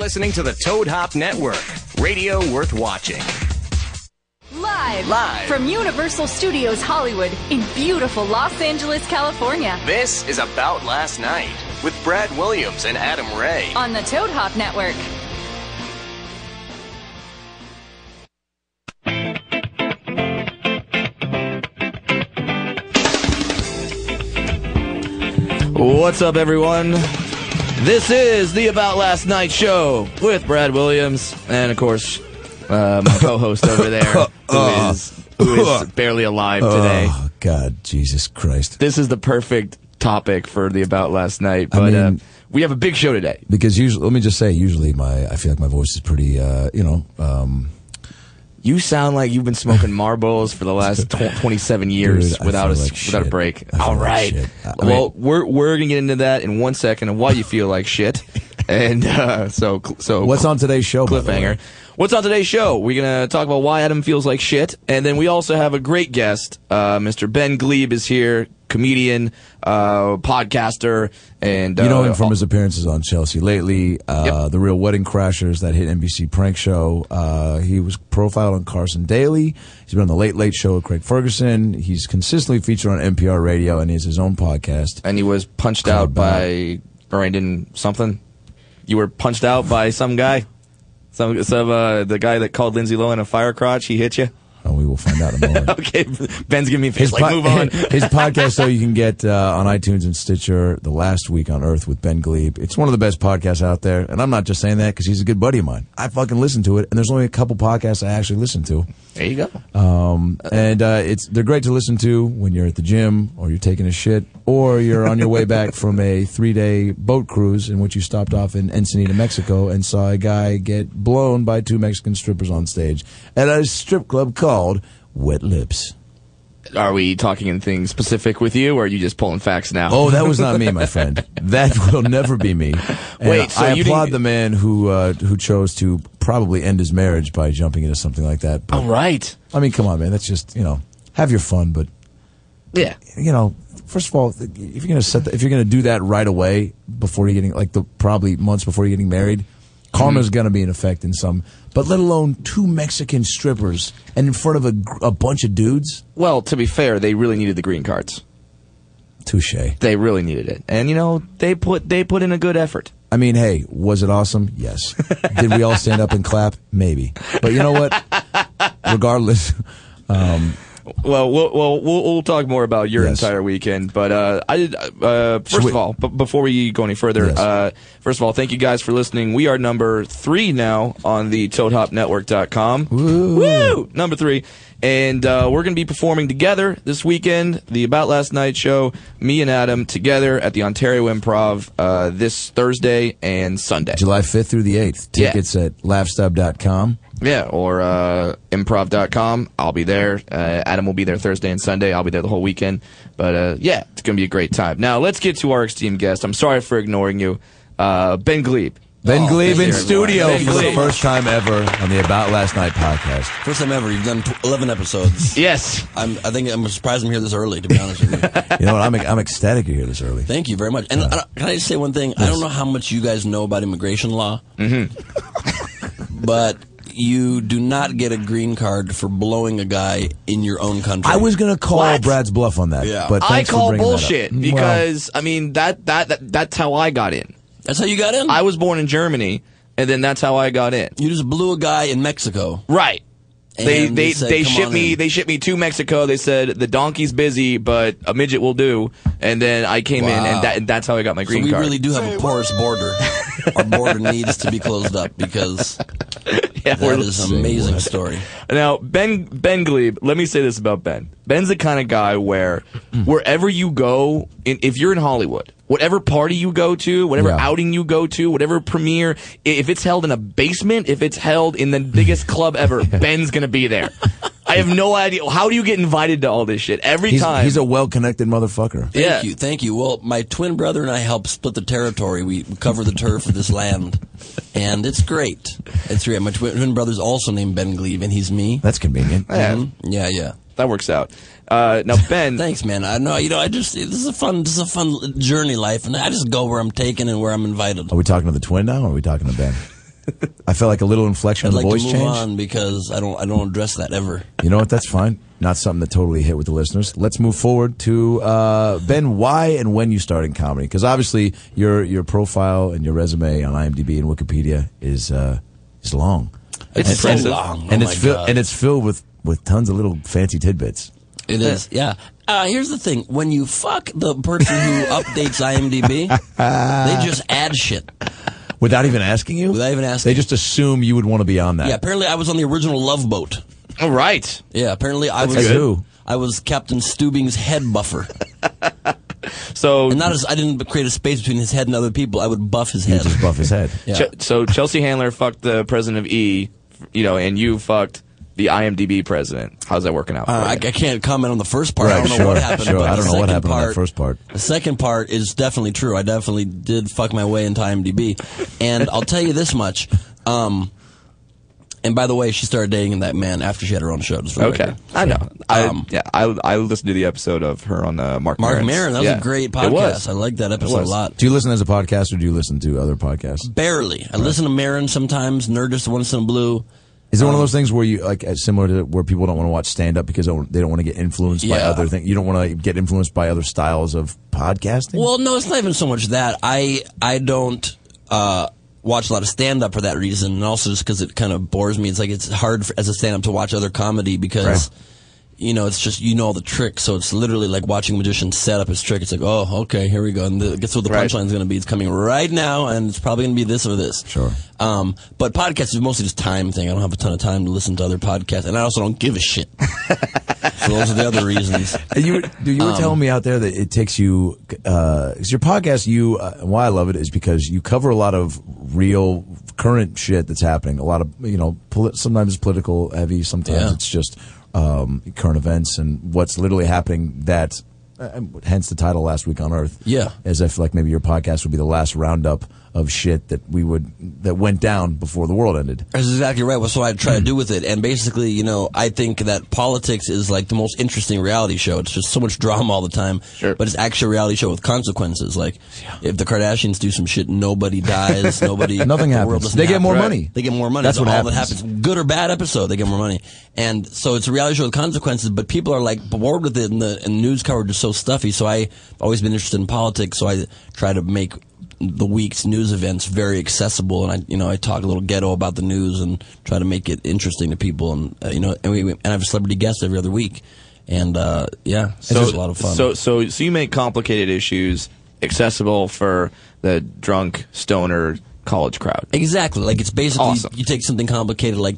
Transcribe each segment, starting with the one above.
listening to the Toad Hop Network, radio worth watching. Live from Universal Studios Hollywood in beautiful Los Angeles, California. This is About Last Night with Brad Williams and Adam Ray on the Toad Hop Network. What's up, everyone? This is the About Last Night show with Brad Williams and, of course, my co-host over there, who is barely alive today. Oh, God, Jesus Christ. This is the perfect topic for the About Last Night, but we have a big show today. Because usually, let me just say, usually I feel like my voice is pretty, You sound like you've been smoking Marlboros for the last 27 years. Dude, without like a break. All right. Like well, we're gonna get into that in 1 second and why you feel like shit. And so what's on today's show? Cliffhanger. What's on today's show? We're gonna talk about why Adam feels like shit, and then we also have a great guest. Mr. Ben Glebe is here, comedian, podcaster, and you know him from his appearances on Chelsea lately. The Real Wedding Crashers, that hit NBC prank show. He was profiled on Carson Daly. He's been on the Late Late Show with Craig Ferguson. He's consistently featured on NPR Radio, and he has his own podcast. And he was punched out by Brandon something. You were punched out by some guy. The guy that called Lindsay Lohan a fire crotch, he hit you? Oh, we will find out in a moment. Okay, Ben's giving me a face move on. His podcast, though, you can get on iTunes and Stitcher, The Last Week on Earth with Ben Glebe. It's one of the best podcasts out there, and I'm not just saying that because he's a good buddy of mine. I fucking listen to it, and there's only a couple podcasts I actually listen to. There you go. And they're great to listen to when you're at the gym, or you're taking a shit, or you're on your way back from a 3-day boat cruise in which you stopped off in Ensenada, Mexico, and saw a guy get blown by 2 Mexican strippers on stage at a strip club called Wet Lips. Are we talking anything specific with you, or are you just pulling facts now? Oh, that was not me, my friend. That will never be me. And wait, so I applaud the man who chose to probably end his marriage by jumping into something like that. But, all right. I mean, come on, man. That's just, have your fun, but yeah, first of all, if you're gonna do that right away before you're getting probably months before you're getting married, karma's gonna be in effect in some. But let alone 2 Mexican strippers and in front of a bunch of dudes. Well, to be fair, they really needed the green cards. Touche. They really needed it, and they put in a good effort. I mean, hey, was it awesome? Yes. Did we all stand up and clap? Maybe. But you know what? Regardless. Well, we'll talk more about your entire weekend, but first of all, before we go any further, first of all, thank you guys for listening. We are number 3 now on the ToadHopNetwork.com. Woo! Number 3. And we're going to be performing together this weekend, the About Last Night show, me and Adam together at the Ontario Improv this Thursday and Sunday. July 5th through the 8th. Tickets at laughstub.com. Yeah, or improv.com. I'll be there. Adam will be there Thursday and Sunday. I'll be there the whole weekend. But, it's going to be a great time. Now, let's get to our esteemed guest. I'm sorry for ignoring you. Ben Glebe. Ben Glebe in studio for the first time ever on the About Last Night podcast. First time ever. You've done 11 episodes. Yes. I think I'm surprised I'm here this early, to be honest with you. You know what? I'm ecstatic you're here this early. Thank you very much. And can I just say one thing? Yes. I don't know how much you guys know about immigration law, but you do not get a green card for blowing a guy in your own country. I was going to call Brad's bluff on that. Yeah. But I thanks for call bringing bullshit that up. because, I mean, that's how I got in. That's how you got in? I was born in Germany, and then that's how I got in. You just blew a guy in Mexico. Right. And They said, shipped me to Mexico. They said the donkey's busy, but a midget will do. And then I came in, and that's how I got my green card. card. We really do have a porous border. Our border needs to be closed up because that is an amazing story. Now, Ben Glebe, let me say this about Ben. Ben's the kind of guy where wherever you go, if you're in Hollywood, whatever party you go to, whatever outing you go to, whatever premiere, if it's held in a basement, if it's held in the biggest club ever, Ben's going to be there. I have no idea. How do you get invited to all this shit every time? He's a well-connected motherfucker. Thank you. Well, my twin brother and I help split the territory. We cover the turf of this land, and it's great. It's great. My twin brother's also named Ben Glebe, and he's me. That's convenient. Yeah. That works out. Now, Ben. Thanks, man. I know. This is a fun journey life, and I just go where I'm taken and where I'm invited. Are we talking to the twin now, or are we talking to Ben? I felt like a little inflection I'd in like the voice to move change. on because I don't address that ever. You know what? That's fine. Not something that totally hit with the listeners. Let's move forward to Ben. Why and when you started in comedy? Because obviously your profile and your resume on IMDb and Wikipedia is long. It's so long, and God. it's filled with tons of little fancy tidbits. It is, yeah. Here's the thing: when you fuck the person who updates IMDb, they just add shit. Without even asking you? Without even asking. They just assume you would want to be on that. Yeah, apparently I was on the original Love Boat. All right. Yeah, apparently I was. As who? I was Captain Stubing's head buffer. So And not as I didn't create a space between his head and other people. I would buff his You head. just buff his head. Yeah. So Chelsea Handler fucked the president of E, and you fucked the IMDb president. How's that working out? I can't comment on the first part. I don't know what happened. Sure. But I don't the know what second happened on that part- first part. The second part is definitely true. I definitely did fuck my way into IMDb. And I'll tell you this much. And by the way, she started dating that man after she had her own show. Just for the Okay, record. I know. I listened to the episode of her on Mark Maron's. Maron, that was a great podcast. It was. I liked that episode a was. lot. Do you listen as a podcast or do you listen to other podcasts? Barely. I listen to Maron sometimes, Nerdist once in a blue. Is it one of those things where you similar to where people don't want to watch stand up because they don't want to get influenced by Yeah. other things? You don't want to get influenced by other styles of podcasting? Well, no, it's not even so much that. I don't watch a lot of stand-up for that reason, and also just because it kind of bores me. It's like it's hard as a stand-up to watch other comedy because, Right. it's just, all the tricks. So it's literally like watching a magician set up his trick. It's like, oh, okay, here we go. And guess what the Right. punchline's going to be? It's coming right now, and it's probably going to be this or this. Sure. But podcasts is mostly just time thing. I don't have a ton of time to listen to other podcasts, and I also don't give a shit. So those are the other reasons. You were telling me out there that it takes you, because your podcast, and why I love it is because you cover a lot of real current shit that's happening. A lot of, sometimes it's political heavy, sometimes Yeah. it's just current events and what's literally happening that, hence the title Last Week on Earth. Yeah. As I feel like maybe your podcast would be the last roundup of shit that went down before the world ended. That's exactly right. That's what I try to do with it. And basically, I think that politics is like the most interesting reality show. It's just so much drama all the time. Sure. But it's actually a reality show with consequences. Like, if the Kardashians do some shit, nobody dies, nothing Nothing the world happens. doesn't They get happen. more Right. money. They get more money. That's what all happens. that happens. Good or bad episode, they get more money. And so it's a reality show with consequences, but people are like bored with it, and the news coverage is so stuffy. So I've always been interested in politics, so I try to make the week's news events very accessible, and I talk a little ghetto about the news and try to make it interesting to people, and and I have a celebrity guest every other week, and it's just a lot of fun. So you make complicated issues accessible for the drunk stoner college crowd. Exactly. Like it's basically Awesome. you take something complicated like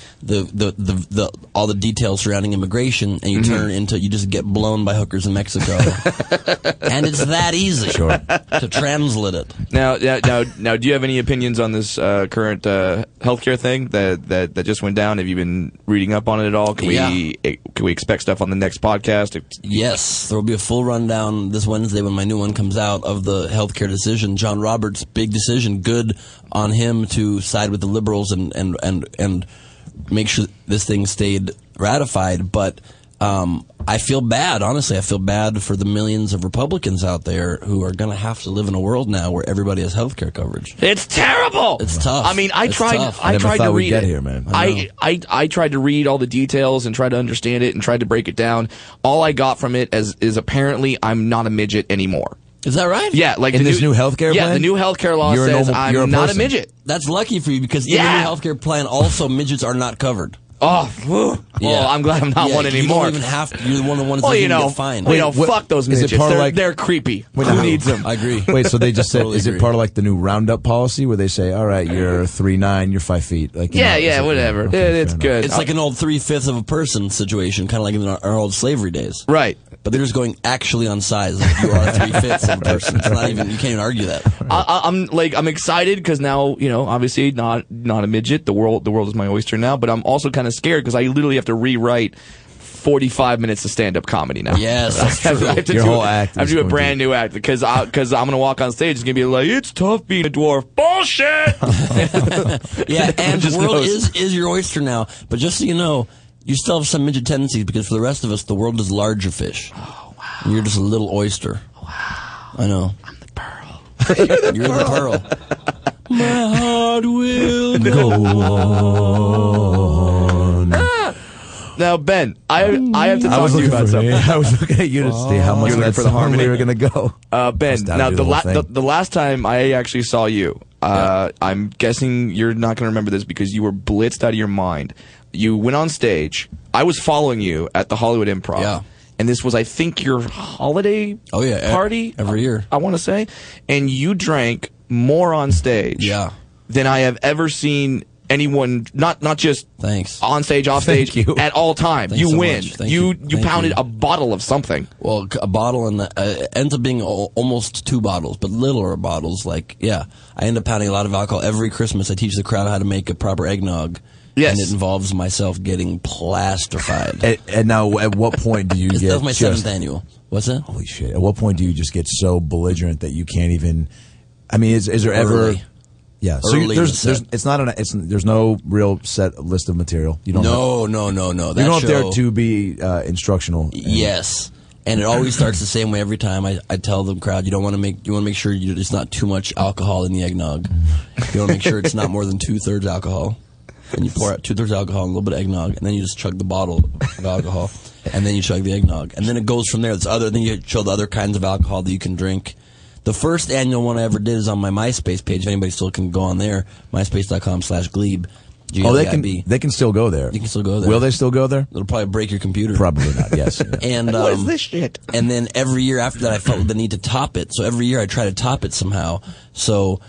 the all the details surrounding immigration, and you turn it into you just get blown by hookers in Mexico, and it's that easy to translate it. Now, do you have any opinions on this current healthcare thing that just went down? Have you been reading up on it at all? Can we expect stuff on the next podcast? Yes, there will be a full rundown this Wednesday when my new one comes out of the healthcare decision. John Roberts' big decision. Good on him to side with the liberals and make sure this thing stayed ratified. But I feel bad, honestly. I feel bad for the millions of Republicans out there who are going to have to live in a world now where everybody has health care coverage. It's terrible. It's tough. I mean, I It's tried. tough. I never tried thought to we'd read get it. here, man. I tried to read all the details and try to understand it and tried to break it down. All I got from it is apparently I'm not a midget anymore. Is that right? Yeah, like In the this new healthcare Yeah, plan? the new healthcare law You're a says normal- you're a I'm not a person. midget. That's lucky for you because in Yeah. the new healthcare plan also midgets are not covered. Oh, well, I'm glad I'm not one anymore. You don't even have to. You're the one of the ones Well, that you know, get fined. fuck those is it midgets. part of They're creepy. Wait, Who no. needs them? I agree. Wait, so they just said, Totally is it agree. part of like the new roundup policy where they say, all right, you're 3'9", you're 5 feet? Like, Yeah, is it- whatever. okay, It's fair good. It's like an old 3/5 of a person situation, kind of like in our old slavery days. Right. But they're just going actually on size. Like you are 3/5 of a person. It's not even. You can't even argue that. I'm excited because now obviously not a midget. The world is my oyster now. But I'm also kind of scared because I literally have to rewrite 45 minutes of stand-up comedy now. Yes, that's I have true. to Your do whole a- act I have is to do a going brand new act because I'm gonna walk on stage. It's gonna be like it's tough being a dwarf. Bullshit. Yeah, and the Just world knows. is your oyster now. But just so you know, you still have some midget tendencies because for the rest of us, the world is larger fish. Oh wow! And you're just a little oyster. Wow! I know. I'm the pearl. You're the pearl. My heart crowd will Go on. Now, Ben, I have to talk to you about something. I was looking at you to see how much You're of that looking for the song harmony? we were going to go. Ben, now the last time I actually saw you, I'm guessing you're not going to remember this because you were blitzed out of your mind. You went on stage. I was following you at the Hollywood Improv. Yeah. And this was, I think, your holiday party every year. I want to say. And you drank more on stage than I have ever seen anyone, not just Thanks. on stage, off stage, at all time. Thanks you so win. much. Thank You Thank pounded you. a bottle of something. Well, a bottle and ends up being almost 2 bottles, but littler bottles. Like, I end up pounding a lot of alcohol every Christmas. I teach the crowd how to make a proper eggnog. Yes. And it involves myself getting plastified. And now, at what point do you get? That was my 7th annual. What's that? Holy shit! At what point do you just get so belligerent that you can't even? I mean, is there ever? Early. Yeah. So Early in there's the set. it's not there's no real set list of material. You don't. No. You That don't have show, there to be instructional. Yes. And it always starts the same way every time. I tell the crowd, you want to make sure there's not too much alcohol in the eggnog. You want to make sure it's not more than 2/3 alcohol. And you pour out 2/3 alcohol and a little bit of eggnog, and then you just chug the bottle of alcohol, and then you chug the eggnog, and then it goes from there. Then you show the other kinds of alcohol that you can drink. The first annual one I ever did is on my MySpace page. If anybody still can go on there, myspace.com/Glebe. Oh, they can still go there. You can still go there. Will they still go there? It'll probably break your computer. Probably not. Yes. Yeah. And What is this shit? And then every year after that, I felt the need to top it. So every year I try to top it somehow. So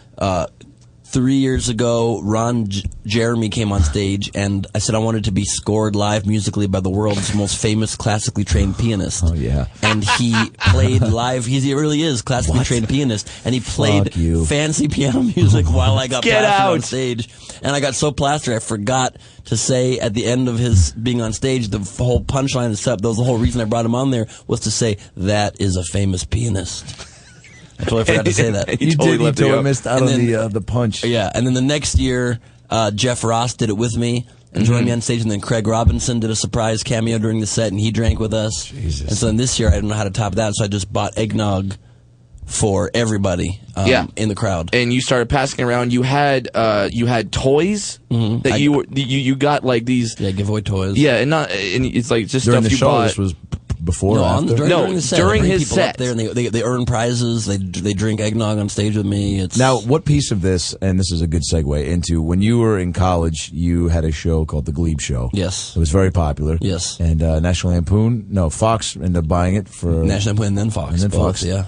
3 years ago, Ron Jeremy came on stage, and I said I wanted to be scored live musically by the world's most famous classically trained pianist. Oh, yeah. And he played live. He really is classically trained pianist, and he played fancy piano music while I got plastered on stage. And I got so plastered, I forgot to say at the end of his being on stage, the whole punchline and stuff. That was the whole reason I brought him on there, was to say that is a famous pianist. I totally forgot to say that. You totally missed out on the punch. Yeah, and then the next year, Jeff Ross did it with me and joined me on stage, and then Craig Robinson did a surprise cameo during the set, and he drank with us. Jesus. And so then this year, I didn't know how to top that, so I just bought eggnog for everybody in the crowd. And you started passing around. You had toys that you got, like these giveaway toys. Yeah, and it's like just during stuff the you show. bought. This was before or after? During the set. During his people set. up there, and they earn prizes. They drink eggnog on stage with me. Now, what piece of this, and this is a good segue into, when you were in college, you had a show called The Glebe Show. Yes. It was very popular. Yes. And National Lampoon, Fox ended up buying it for... National Lampoon and then Fox. And then Fox. Yeah.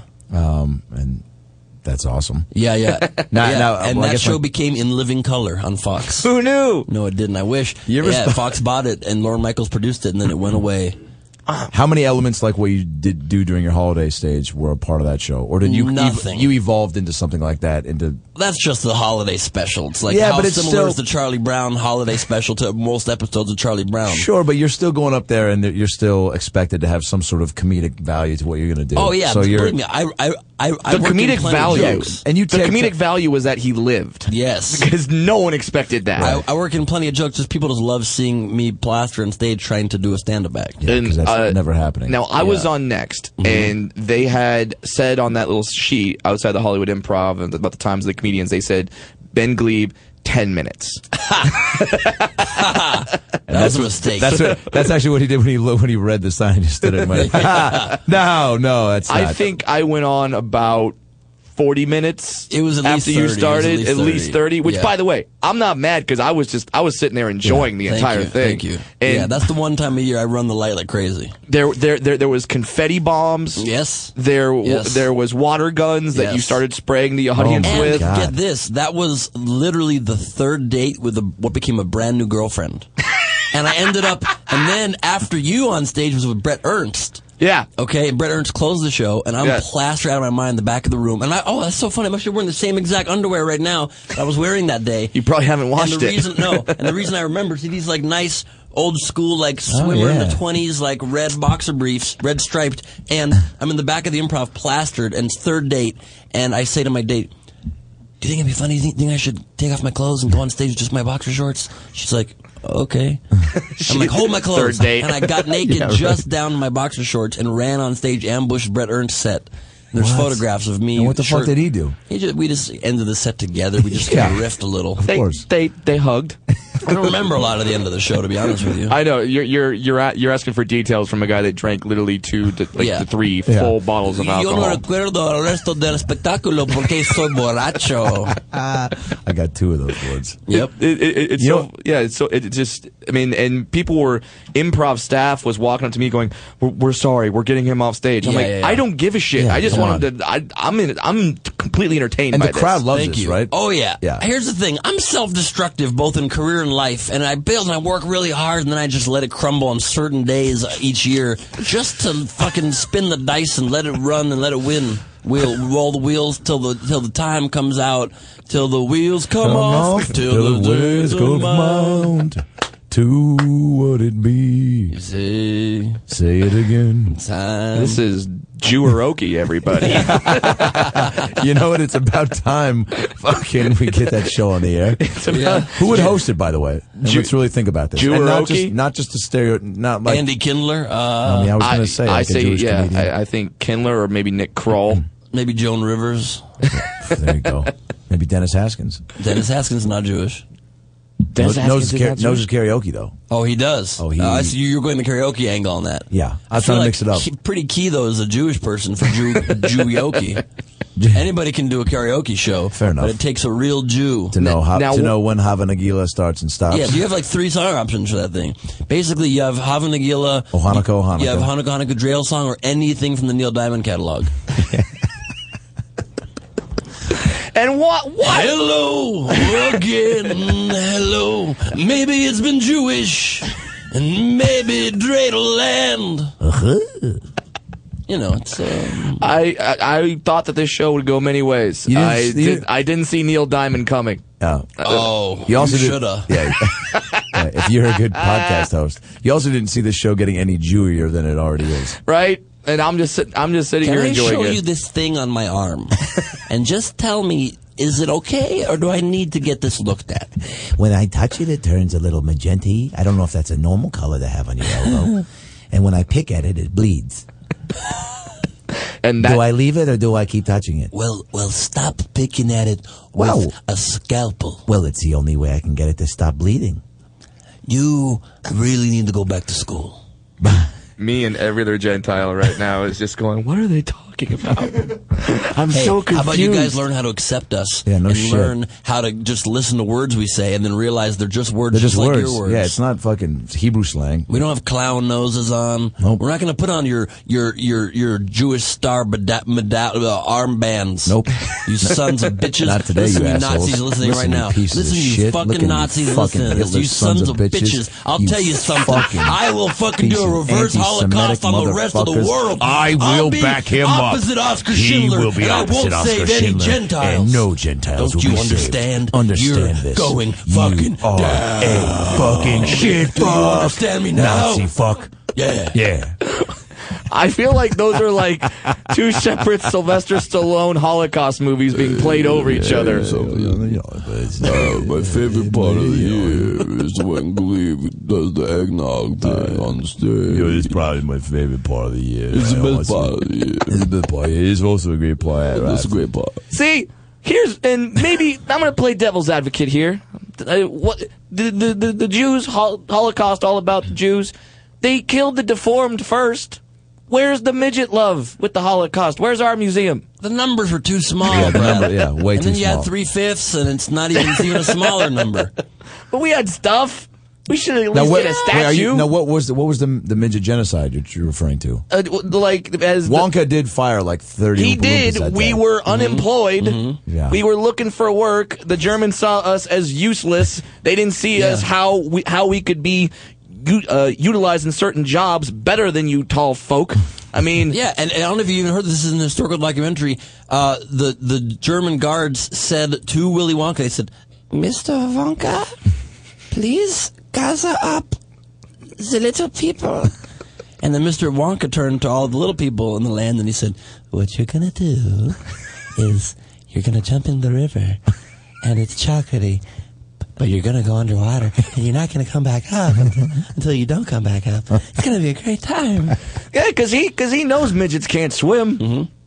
And that's awesome. Yeah. Now, and that show became In Living Color on Fox. Who knew? No, it didn't. I wish. Fox bought it, and Lorne Michaels produced it, and then it went away. How many elements like what you did do during your holiday stage were a part of that show, or did you Nothing. You evolved into something like that? That's just the holiday special. It's like how similar is the Charlie Brown holiday special to most episodes of Charlie Brown? Sure, but you're still going up there, and you're still expected to have some sort of comedic value to what you're going to do. Oh yeah, so believe me, I the comedic value, and the comedic value was that he lived. Yes, because no one expected that. I work in plenty of jokes. Just people just love seeing me plaster on stage trying to do a stand-up act. Yeah, because that's never happening. Now I was on Next, and they had said on that little sheet outside the Hollywood Improv about the times of the comedians, they said Ben Glebe 10 minutes. That's a mistake. That's actually what he did when he read the sign. He just stood it and went, no, that's not. I think I went on about 40 minutes. It was at least after 30. you started, at least 30. Which, by the way, I'm not mad because I was sitting there enjoying the entire thing. Thank you. And that's the one time a year I run the light like crazy. There was confetti bombs. Yes. There was water guns that you started spraying the audience with. And get this, that was literally the third date with what became a brand new girlfriend. And I ended up, and then after you on stage was with Brett Ernst. Yeah. Okay, and Brett Ernst closed the show, and I'm plastered out of my mind in the back of the room. And that's so funny. I'm actually wearing the same exact underwear right now that I was wearing that day. You probably haven't washed it. And the reason I remember, see these like nice old school like swimmer in the 20s like red boxer briefs, red striped, and I'm in the back of the Improv plastered, and it's third date, and I say to my date, do you think it'd be funny? Do you think I should take off my clothes and go on stage with just my boxer shorts? She's like, okay. I'm like, hold my clothes. Third date. And I got naked just down to my boxer shorts and ran on stage, ambushed Brett Ernst's set. There's What? photographs of me. And what the fuck did he do? We just ended the set together. We just kind of riffed a little. They, course. they hugged. I don't remember a lot of the end of the show, to be honest with you. I know you're asking for details from a guy that drank literally 2 to 3 full bottles of Yo no alcohol. recuerdo el resto del espectáculo porque soy borracho. I got 2 of those words. Yep. It's it just, I mean, and people were, improv staff was walking up to me going, we're sorry, we're getting him off stage. I'm I don't give a shit. Yeah, I just come want him to, I'm completely entertained And by the crowd this. loves Thank this, you. right? Oh, yeah. Yeah. Here's the thing. I'm self-destructive, both in career and life, and I build and I work really hard, and then I just let it crumble on certain days each year just to fucking spin the dice and let it run and let it win. We'll roll the wheels till the time comes out, till the wheels come off, till the wheels go round. To what it be. Say it again. Time. This is Jeweroki, everybody. You know what? It's about time fucking we get that show on the air. Who would host it, by the way? And let's really think about this. And not just a stereo, not like Andy Kindler. I mean, I was going to say, like a Jewish comedian. I think Kindler or maybe Nick Kroll. Maybe Joan Rivers. There you go. Maybe Dennis Haskins. Dennis Haskins is not Jewish. Knows his karaoke, though. Oh, he does. Oh, I see you're going the karaoke angle on that. Yeah. I was feel trying to like mix it up. Pretty key, though, as a Jewish person for Jew-yoki. Anybody can do a karaoke show. Fair enough. But it takes a real Jew. To know when Hava Nagila starts and stops. Yeah, you have like 3 song options for that thing. Basically, you have Hava Nagila. Hanukkah. You have Hanukkah Drill song or anything from the Neil Diamond catalog. And what? Hello again. Hello. Maybe it's been Jewish, and maybe dreidel land. You know, it's. I thought that this show would go many ways. I didn't see Neil Diamond coming. You also shoulda. Yeah. If you're a good podcast host, you also didn't see the show getting any Jewier than it already is. Right. And I'm just sitting here enjoying it. Can I show you this thing on my arm? And just tell me, is it okay, or do I need to get this looked at? When I touch it, it turns a little magenta. I don't know if that's a normal color to have on your elbow. And when I pick at it, it bleeds. And do I leave it, or do I keep touching it? Well, stop picking at it with a scalpel. Well, it's the only way I can get it to stop bleeding. You really need to go back to school. Me and every other Gentile right now is just going, what are they talking about? I'm so confused. How about you guys learn how to accept us and learn how to just listen to words we say and then realize they're just words just like your words. Yeah, it's not fucking Hebrew slang. We don't have clown noses on. Nope. We're not going to put on your Jewish star armbands. Nope. You sons of bitches. Not today, listen, you Nazis listening right now. Listen, you fucking Nazis listening to this. You sons of bitches. I'll tell you something. I will fucking do a reverse Holocaust on the rest of the world. I will back him up. Opposite Oscar He Schindler, will be and opposite I won't Oscar save any Schindler, Gentiles. and no Gentiles Don't will you be understand? saved. Understand You're this. going fucking you are down. a fucking shit Do you fuck. understand me now? Nazi fuck. Yeah. I feel like those are like 2 separate Sylvester Stallone Holocaust movies being played over each other. My favorite part of the year is when Glee does the eggnog thing on the stage. It's probably my favorite part of the year. It's the best part of the year. It's the best part. It is also a great part. That's a great part. See, and maybe I'm going to play devil's advocate here. What the Jews, Holocaust, all about the Jews. They killed the deformed first. Where's the midget love with the Holocaust? Where's our museum? The numbers were too small, Yeah, the Brad. number, way and too then you small. had 3/5, and it's not even a smaller number. But we had stuff. We should at least get a statue. What was the midget genocide that you're referring to? Wonka did fire like 30. He did. We were unemployed. Mm-hmm. Yeah. We were looking for work. The Germans saw us as useless. They didn't see us how we could be utilized in certain jobs better than you tall folk. I mean, yeah, and I don't know if you even heard this is an historical documentary. The German guards said to Willy Wonka, they said, "Mr. Wonka, please gather up the little people." And then Mr. Wonka turned to all the little people in the land and he said, "What you're gonna do is you're gonna jump in the river, and it's chocolatey. But you're going to go underwater, and you're not going to come back up until you don't come back up. It's going to be a great time." Yeah, because he knows midgets can't swim. Mm-hmm.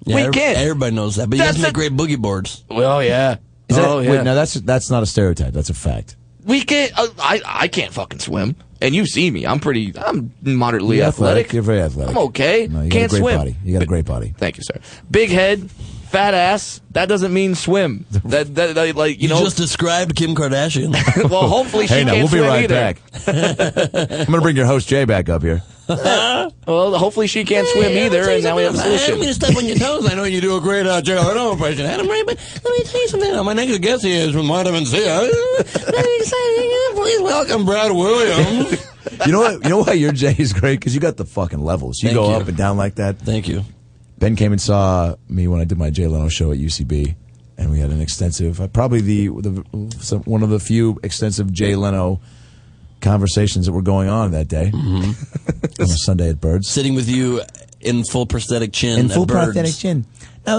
Yeah, we can't. Everybody knows that. But you guys make great boogie boards. Well, yeah. Wait, now that's not a stereotype. That's a fact. We can't. I can't fucking swim. And you see me. I'm moderately athletic. You're very athletic. I'm okay. No, you can't got a great swim. body. You got a great body. Thank you, sir. Big head, fat ass. That doesn't mean swim. That like you know. Just described Kim Kardashian. Well, hopefully she Hey, now can't we'll be swim right either. back. I'm gonna bring your host Jay back up here. Well, hopefully she can't swim either, and now we have a I don't mean solution. to step on your toes. I know you do a great Jay Leno impression, Adam Ray, but let me tell you something. My next guest here is from Vitamin C. Very exciting. Please welcome Brad Williams. You know what? You know why your Jay is great? Because you got the fucking levels. You Thank go you. up and down like that. Thank you. Ben came and saw me when I did my Jay Leno show at UCB, and we had an extensive, probably one of the few extensive Jay Leno conversations that were going on that day on a Sunday at Birds. Sitting with you in full prosthetic chin. In full at Birds. prosthetic chin. No,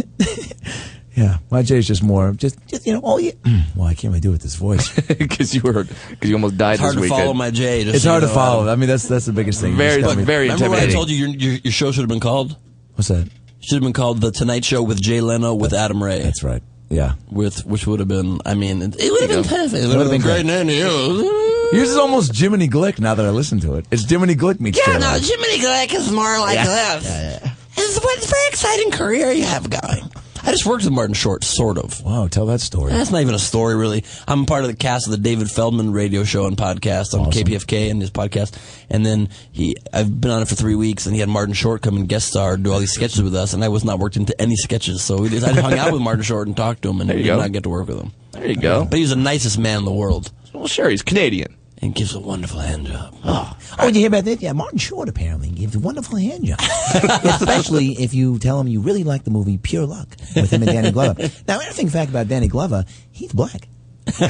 Yeah, my Jay's just more, just oh yeah. well, I can't really do it with this voice. Because you almost died It's hard this to weekend. follow my Jay. It's hard to follow. I mean, that's the biggest thing. Very, You just gotta be- very Remember when I intimidating. told you your show should have been called? What's that? Should have been called The Tonight Show with Jay Leno with Adam Ray. That's right. Yeah. Which would have been, I mean, it would have been perfect. It would have been great name to use. Yours is almost Jiminy Glick now that I listen to it. It's Jiminy Glick meets Jay Leno. Jiminy Glick is more like this. It's a very exciting career you have going. I just worked with Martin Short, sort of. Wow, tell that story. That's not even a story, really. I'm part of the cast of the David Feldman radio show and podcast on Awesome. KPFK and his podcast. And then I've been on it for 3 weeks, and he had Martin Short come and guest star, do all these sketches with us, and I was not worked into any sketches. So I hung out with Martin Short and talked to him, and There you did go. not get to work with him. There you go. But he's the nicest man in the world, Well, sure, he's Canadian. and gives a wonderful hand job. Oh, did you hear about that? Yeah, Martin Short apparently gives a wonderful hand job. Especially if you tell him you really like the movie Pure Luck with him and Danny Glover. Now, interesting fact about Danny Glover, he's black. We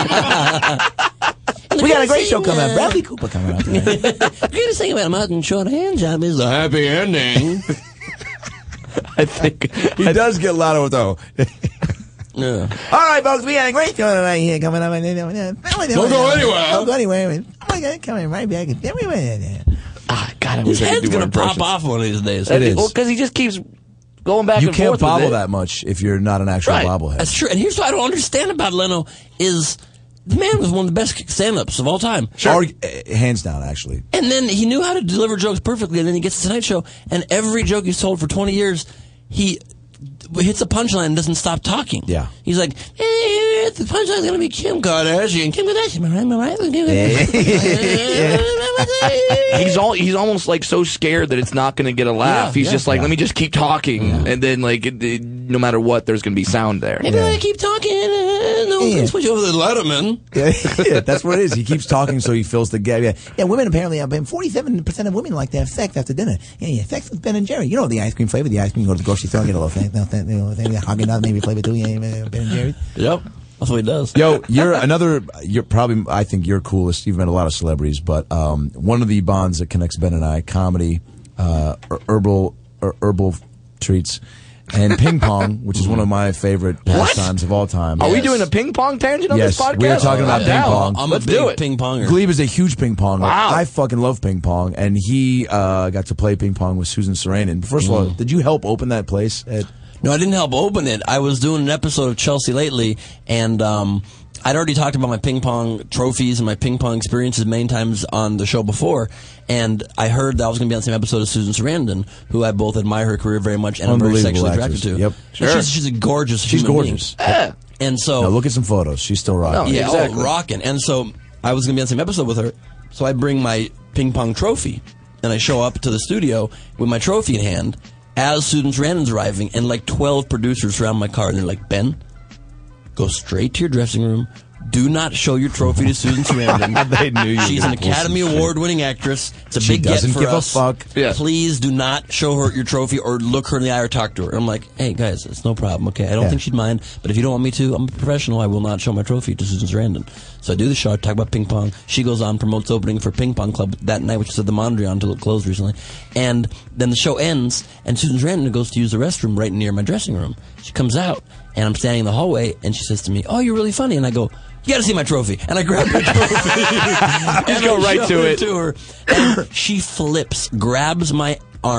got a great show coming up. Bradley Cooper coming up today. The greatest thing about Martin Short hand job is the happy ending. I think He does get louder, though. Yeah. All right, folks, we got a great show tonight here coming up. Don't go anywhere. Don't go anywhere. Oh my God, coming right back. God, I His wish I could head's do more going to pop impressions. off one of these days. It is. Well, because he just keeps going back You and can't forth with bobble it. that much if you're not an actual Right. bobblehead. That's true. And here's what I don't understand about Leno is the man was one of the best stand-ups of all time. Hands down, actually. And then he knew how to deliver jokes perfectly, and then he gets the Tonight Show, and every joke he's told for 20 years, he hits a punchline and doesn't stop talking. Yeah. He's like, hey, the punchline's going to be Kim Kardashian. Kim Kardashian, am I right? He's almost like so scared that it's not going to get a laugh. Yeah, He's just like, let me just keep talking, and then like no matter what, there's going to be sound there. Maybe I keep talking, no one's going to switch over to Letterman. Yeah, that's what it is. He keeps talking so he fills the gap. Yeah. Yeah, women apparently, 47% of women like to have sex after dinner. Yeah, sex with Ben and Jerry. You know the ice cream flavor. The ice cream, you go to the grocery store and get a little thing. Haagen-Dazs maybe flavor too. Yeah, Ben and Jerry. Yep. That's what he does. Yo, you're probably, I think you're coolest. You've met a lot of celebrities, but one of the bonds that connects Ben and I, comedy, herbal treats, and ping pong, which is one of my favorite pastimes of all time. Are we doing a ping pong tangent on Yes, this podcast? we are talking about I'm ping down. pong. I'm Let's a big do it. ping ponger. Glebe is a huge ping ponger. Wow. I fucking love ping pong, and he got to play ping pong with Susan Sarandon. First of all, did you help open that place? No, I didn't help open it. I was doing an episode of Chelsea Lately, and I'd already talked about my ping pong trophies and my ping pong experiences many times on the show before, and I heard that I was going to be on the same episode as Susan Sarandon, who I both admire her career very much and I'm very Unbelievable sexually actress. attracted to. Yep. And Sure. she's a gorgeous She's human gorgeous. being. And so... Now look at some photos. She's still rocking. Yeah, exactly. rocking. And so I was going to be on the same episode with her, so I bring my ping pong trophy, and I show up to the studio with my trophy in hand as Susan Sarandon's arriving, and like 12 producers surround my car, and they're like, Ben, go straight to your dressing room. Do not show your trophy to Susan Sarandon. They knew you She's were an gonna pull some Academy shit. Award-winning actress. It's a She big get doesn't for give a us. fuck. Yeah. Please do not show her your trophy or look her in the eye or talk to her. I'm like, hey, guys, it's no problem, okay? I don't Yeah. think she'd mind, but if you don't want me to, I'm a professional. I will not show my trophy to Susan Sarandon. So I do the show, I talk about ping pong. She goes on, promotes opening for Ping Pong Club that night, which was at the Mondrian until it closed recently. And then the show ends, and Susan Sarandon goes to use the restroom right near my dressing room. She comes out, and I'm standing in the hallway, and she says to me, oh, you're really funny. And I go, you gotta see my trophy. And I grab her trophy. and go I right show to it. to her. And she flips, grabs my arm,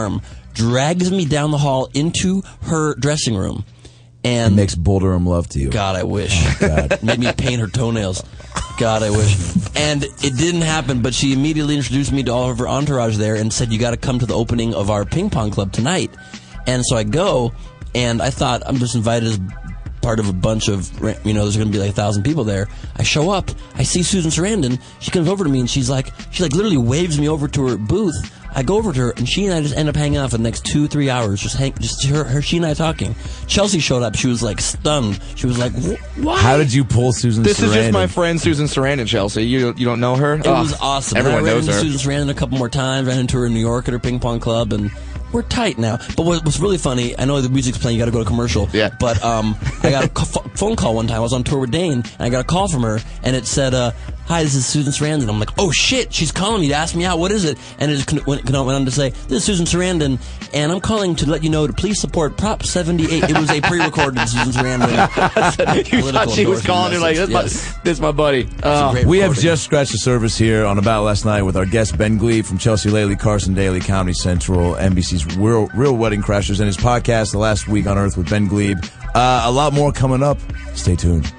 drags me down the hall into her dressing room. And makes Bull Durham love to you. God, I wish. Oh, God. Made me paint her toenails. God, I wish. And it didn't happen, but she immediately introduced me to all of her entourage there and said, you got to come to the opening of our ping pong club tonight. And so I go, and I thought I'm just invited as part of a bunch of, there's going to be like 1,000 people there. I show up, I see Susan Sarandon. She comes over to me and she literally waves me over to her booth. I go over to her, and she and I just end up hanging out for the next 2-3 hours, she and I talking. Chelsea showed up. She was like stunned. She was like, "Why? How did you pull Susan Sarandon? This is just my friend Susan Sarandon, Chelsea. You don't know her? It was awesome. Everyone knows her. I ran into Susan Sarandon a couple more times. Ran into her in New York at her ping pong club, and we're tight now. But what's really funny, I know the music's playing, you got to go to commercial. Yeah. But I got a phone call one time. I was on tour with Dane, and I got a call from her, and it said, "Hi, this is Susan Sarandon." I'm like, "Oh shit, she's calling me to ask me out. What is it?" And it just went on to say, "This is Susan Sarandon, and I'm calling to let you know to please support Prop 78." It was a pre-recorded Susan Sarandon. You thought she was calling you like, "This is my buddy." We have just scratched the surface here on About Last Night with our guest Ben Glebe from Chelsea Lately, Carson Daly, Comedy Central, NBC's Real Wedding Crashers, and his podcast, The Last Week on Earth with Ben Glebe. A lot more coming up. Stay tuned.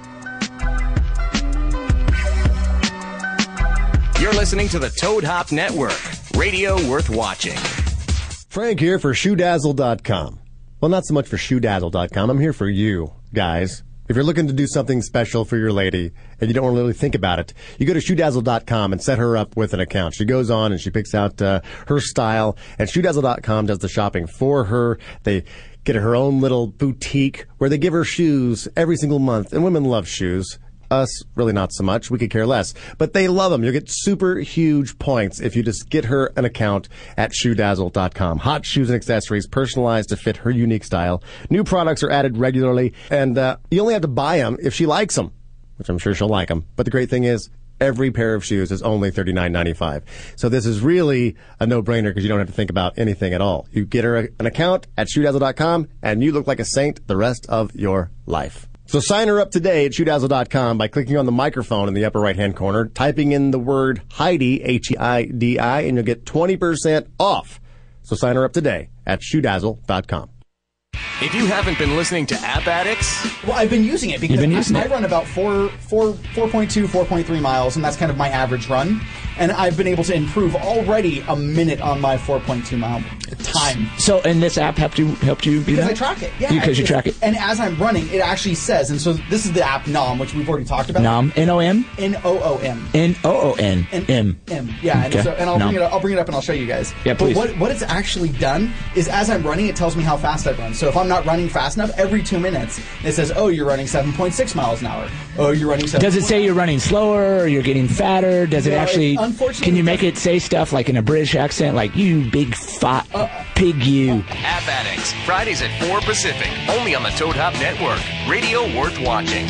You're listening to the Toad Hop Network, radio worth watching. Frank here for ShoeDazzle.com. Well, not so much for ShoeDazzle.com. I'm here for you, guys. If you're looking to do something special for your lady and you don't really think about it, you go to ShoeDazzle.com and set her up with an account. She goes on and she picks out her style, and ShoeDazzle.com does the shopping for her. They get her own little boutique where they give her shoes every single month, and women love shoes. Us, really not so much. We could care less. But they love them. You'll get super huge points if you just get her an account at ShoeDazzle.com. Hot shoes and accessories personalized to fit her unique style. New products are added regularly, and you only have to buy them if she likes them, which I'm sure she'll like them. But the great thing is, every pair of shoes is only $39.95. So this is really a no-brainer because you don't have to think about anything at all. You get her an account at ShoeDazzle.com, and you look like a saint the rest of your life. So sign her up today at ShoeDazzle.com by clicking on the microphone in the upper right-hand corner, typing in the word Heidi, H-E-I-D-I, and you'll get 20% off. So sign her up today at ShoeDazzle.com. If you haven't been listening to App Addicts, well, I've been using it because I run about 4.3 miles, and that's kind of my average run. And I've been able to improve already a minute on my 4.2 mile time. So, and this app helped you do because that? I track it. Yeah, because you track it. And as I'm running, it actually says. And so this is the app Nom, which we've already talked about. Nom, N-O-M, N-O-O-M, N-O-O-N, M. Yeah, okay. and I'll bring it up and I'll show you guys. Yeah, please. But what it's actually done is, as I'm running, it tells me how fast I've run. So if I'm not running fast enough, every 2 minutes it says, "Oh, you're running 7.6 miles an hour." Oh, you're running 7. Does it say you're running slower or you're getting fatter? Does it actually? Unfortunately, can you make it say stuff like in a British accent, like "you big fat pig, you"? App Addicts, Fridays at 4 Pacific, only on the Toad Hop Network, radio worth watching.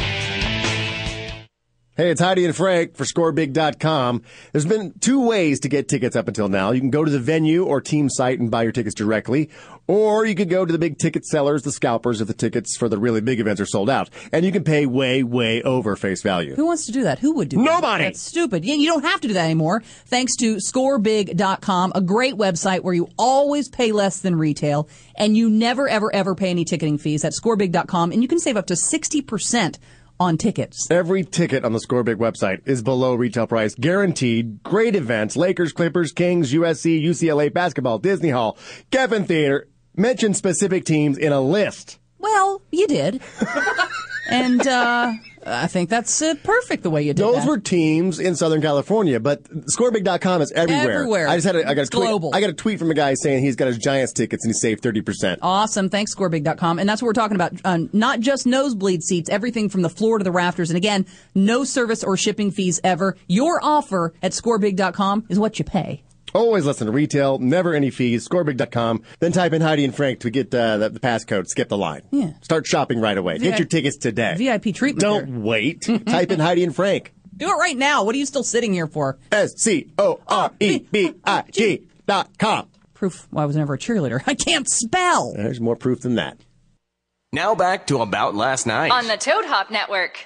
Hey, it's Heidi and Frank for ScoreBig.com. There's been 2 ways to get tickets up until now. You can go to the venue or team site and buy your tickets directly, or you could go to the big ticket sellers, the scalpers, if the tickets for the really big events are sold out. And you can pay way, way over face value. Who wants to do that? Who would do that? Nobody! That's stupid. You don't have to do that anymore, thanks to ScoreBig.com, a great website where you always pay less than retail, and you never, ever, ever pay any ticketing fees. That's ScoreBig.com, and you can save up to 60% on tickets. Every ticket on the ScoreBig website is below retail price, guaranteed. Great events: Lakers, Clippers, Kings, USC, UCLA, basketball, Disney Hall, Geffen Theater. Mention specific teams in a list. Well, you did. And I think that's perfect the way you did Those that. were teams in Southern California, but ScoreBig.com is everywhere. Everywhere. I got a tweet. Global. I got a tweet from a guy saying he's got his Giants tickets and he saved 30%. Awesome. Thanks, ScoreBig.com. And that's what we're talking about. Not just nosebleed seats, everything from the floor to the rafters. And again, no service or shipping fees ever. Your offer at ScoreBig.com is what you pay. Always less than retail, never any fees. ScoreBig.com. Then type in Heidi and Frank to get the passcode. Skip the line. Yeah. Start shopping right away. Get your tickets today. VIP treatment. Don't wait. Type in Heidi and Frank. Do it right now. What are you still sitting here for? Scorebig.com. Proof why I was never a cheerleader. I can't spell. There's more proof than that. Now back to About Last Night. On the Toad Hop Network.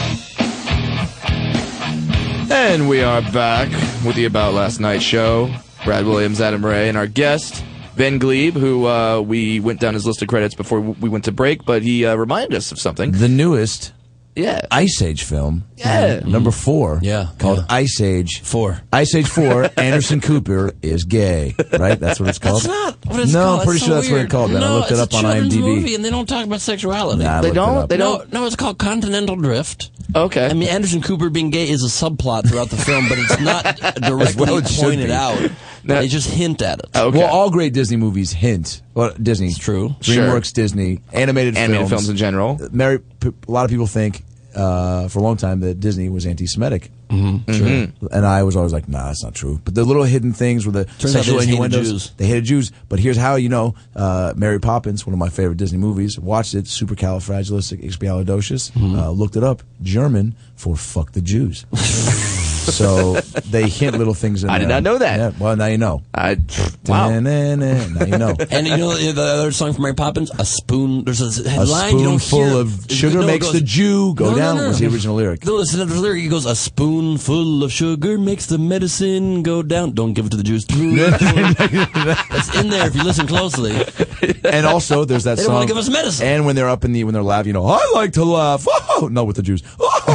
And we are back with the About Last Night show. Brad Williams, Adam Ray, and our guest, Ben Glebe, who we went down his list of credits before we went to break, but he reminded us of something. The newest Yeah. Ice Age film. Yeah. Number 4. Yeah. Called Ice Age 4. Ice Age 4, Anderson Cooper is gay. Right? That's what it's called? That's not what it's no, called. I'm pretty That's sure so that's what weird. it's called, man. No, I looked it up on it's a children's IMDb. movie, and they don't talk about sexuality. Nah, I They looked it don't? up. They don't? No, it's called Continental Drift. Okay. I mean, Anderson Cooper being gay is a subplot throughout the film, but it's not directly well it should pointed be. out. Now- They just hint at it. Okay. Well, all great Disney movies hint. Well, Disney. It's true. DreamWorks, Disney, animated films in general. A lot of people think for a long time that Disney was anti-Semitic. Mm-hmm. And I was always like, nah, that's not true. But the little hidden things were the Turns out they sexual just hated innuendos. Jews. They hated Jews. But here's how you know. Mary Poppins, one of my favorite Disney movies, watched it, supercalifragilisticexpialidocious, looked it up, German for fuck the Jews. So they hint little things in there. I did not know that. Yeah, well, now you know. Wow. Now you know. And you know the other song from Mary Poppins? A spoon. There's a A line you don't spoonful hear. of sugar No, it makes goes- the Jew go No, down. no, no. Was the original lyric. No, listen to the lyric. He goes, a spoonful of sugar makes the medicine go down. Don't give it to the Jews. It's in there if you listen closely. And also, there's that They song. don't wanna give us medicine. And when they're when they're laughing, I like to laugh. Oh, no, with the Jews.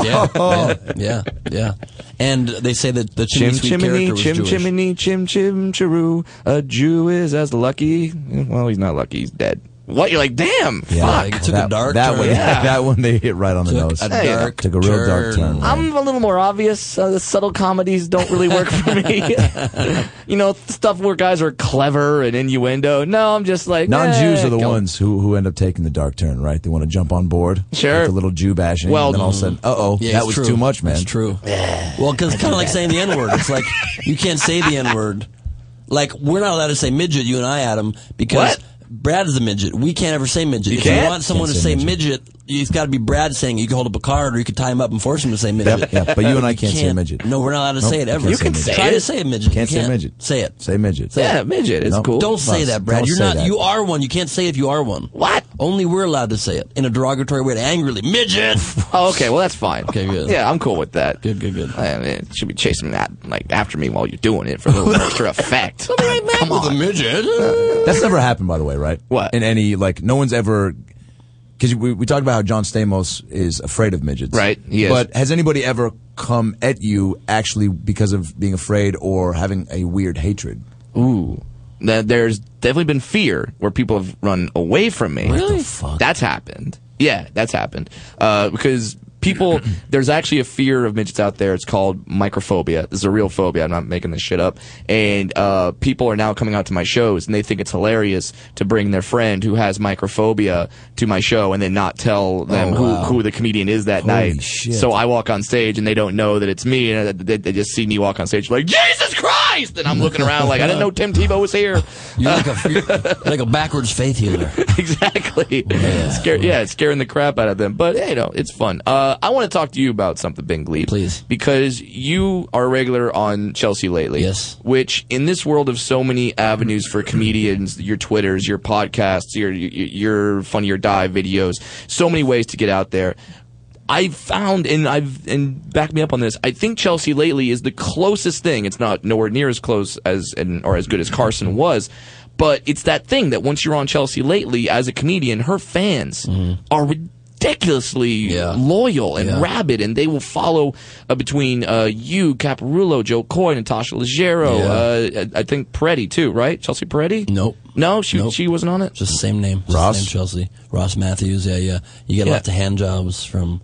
Yeah. And they say that the Chimney Chim Sweet chimney, character was chim Jewish. chimney, chim chim chiroo. A Jew is as lucky. Well, he's not lucky. He's dead. What? You're like, damn. Yeah, It took a dark that turn. one, that one they hit right on the Took nose. a dark Took a real dark turn. right? I'm a little more obvious. The subtle comedies don't really work for me. You know, stuff where guys are clever and innuendo. No, I'm just like, Non-Jews are the kill 'em. ones who end up taking the dark turn, right? They want to jump on board. Sure. With the little Jew bashing. Well, and then all of a sudden, Yeah, that it's was true. too much, man. It's true. Well, because it's kind of like saying the N-word. It's like, you can't say the N-word. Like, we're not allowed to say midget, you and I, Adam, because What? Brad is a midget. We can't ever say midget. You If can't? you want someone Can't to say say midget, it's got to be Brad saying it. You can hold up a card, or you could tie him up and force him to say midget. Yeah, but you and I can't say midget. No, we're not allowed to Nope, say it ever. you can say Try it. to say a midget. Can't You say midget. Say it. Say midget. Yeah, midget. It's No. cool. Don't say that, Brad. Don't You're say not. that. You are one. You can't say if you are one. What? Only we're allowed to say it in a derogatory way, angrily. Midget. Oh, okay. Well, that's fine. Okay, good. Yeah, I'm cool with that. Good. I mean, it should be chasing that after me while you're doing it for a little extra effect. Come With a on. midget. That's never happened, by the way, right? What? In any, no one's ever... Because we talked about how John Stamos is afraid of midgets. Right, he is. But has anybody ever come at you actually because of being afraid or having a weird hatred? Ooh. There's definitely been fear where people have run away from me. Really? That's happened. Yeah, that's happened. Because people, there's actually a fear of midgets out there. It's called microphobia. This is a real phobia. I'm not making this shit up. And people are now coming out to my shows, and they think it's hilarious to bring their friend who has microphobia to my show and then not tell them who the comedian is that Holy night. shit. So I walk on stage, and they don't know that it's me, and they just see me walk on stage like, Jesus Christ! And I'm looking around like, I didn't know Tim Tebow was here. You're like a backwards faith healer. Exactly. It's scaring the crap out of them. But, hey, it's fun. I want to talk to you about something, Ben Glebe. Please. Because you are a regular on Chelsea Lately. Yes. Which, in this world of so many avenues for comedians, your Twitters, your podcasts, your Funny or Die videos, so many ways to get out there. I've found, and back me up on this, I think Chelsea Lately is the closest thing. It's not nowhere near as close or as good as Carson was, but it's that thing that once you're on Chelsea Lately as a comedian, her fans are ridiculously loyal and rabid, and they will follow between you, Caparulo, Joe Coy, Natasha Leggero, I think Peretti too, right? Chelsea Peretti? Nope. No, she wasn't on it? Just the same name. Just Ross? the same Chelsea. Ross Matthews, yeah. You get lots of hand jobs from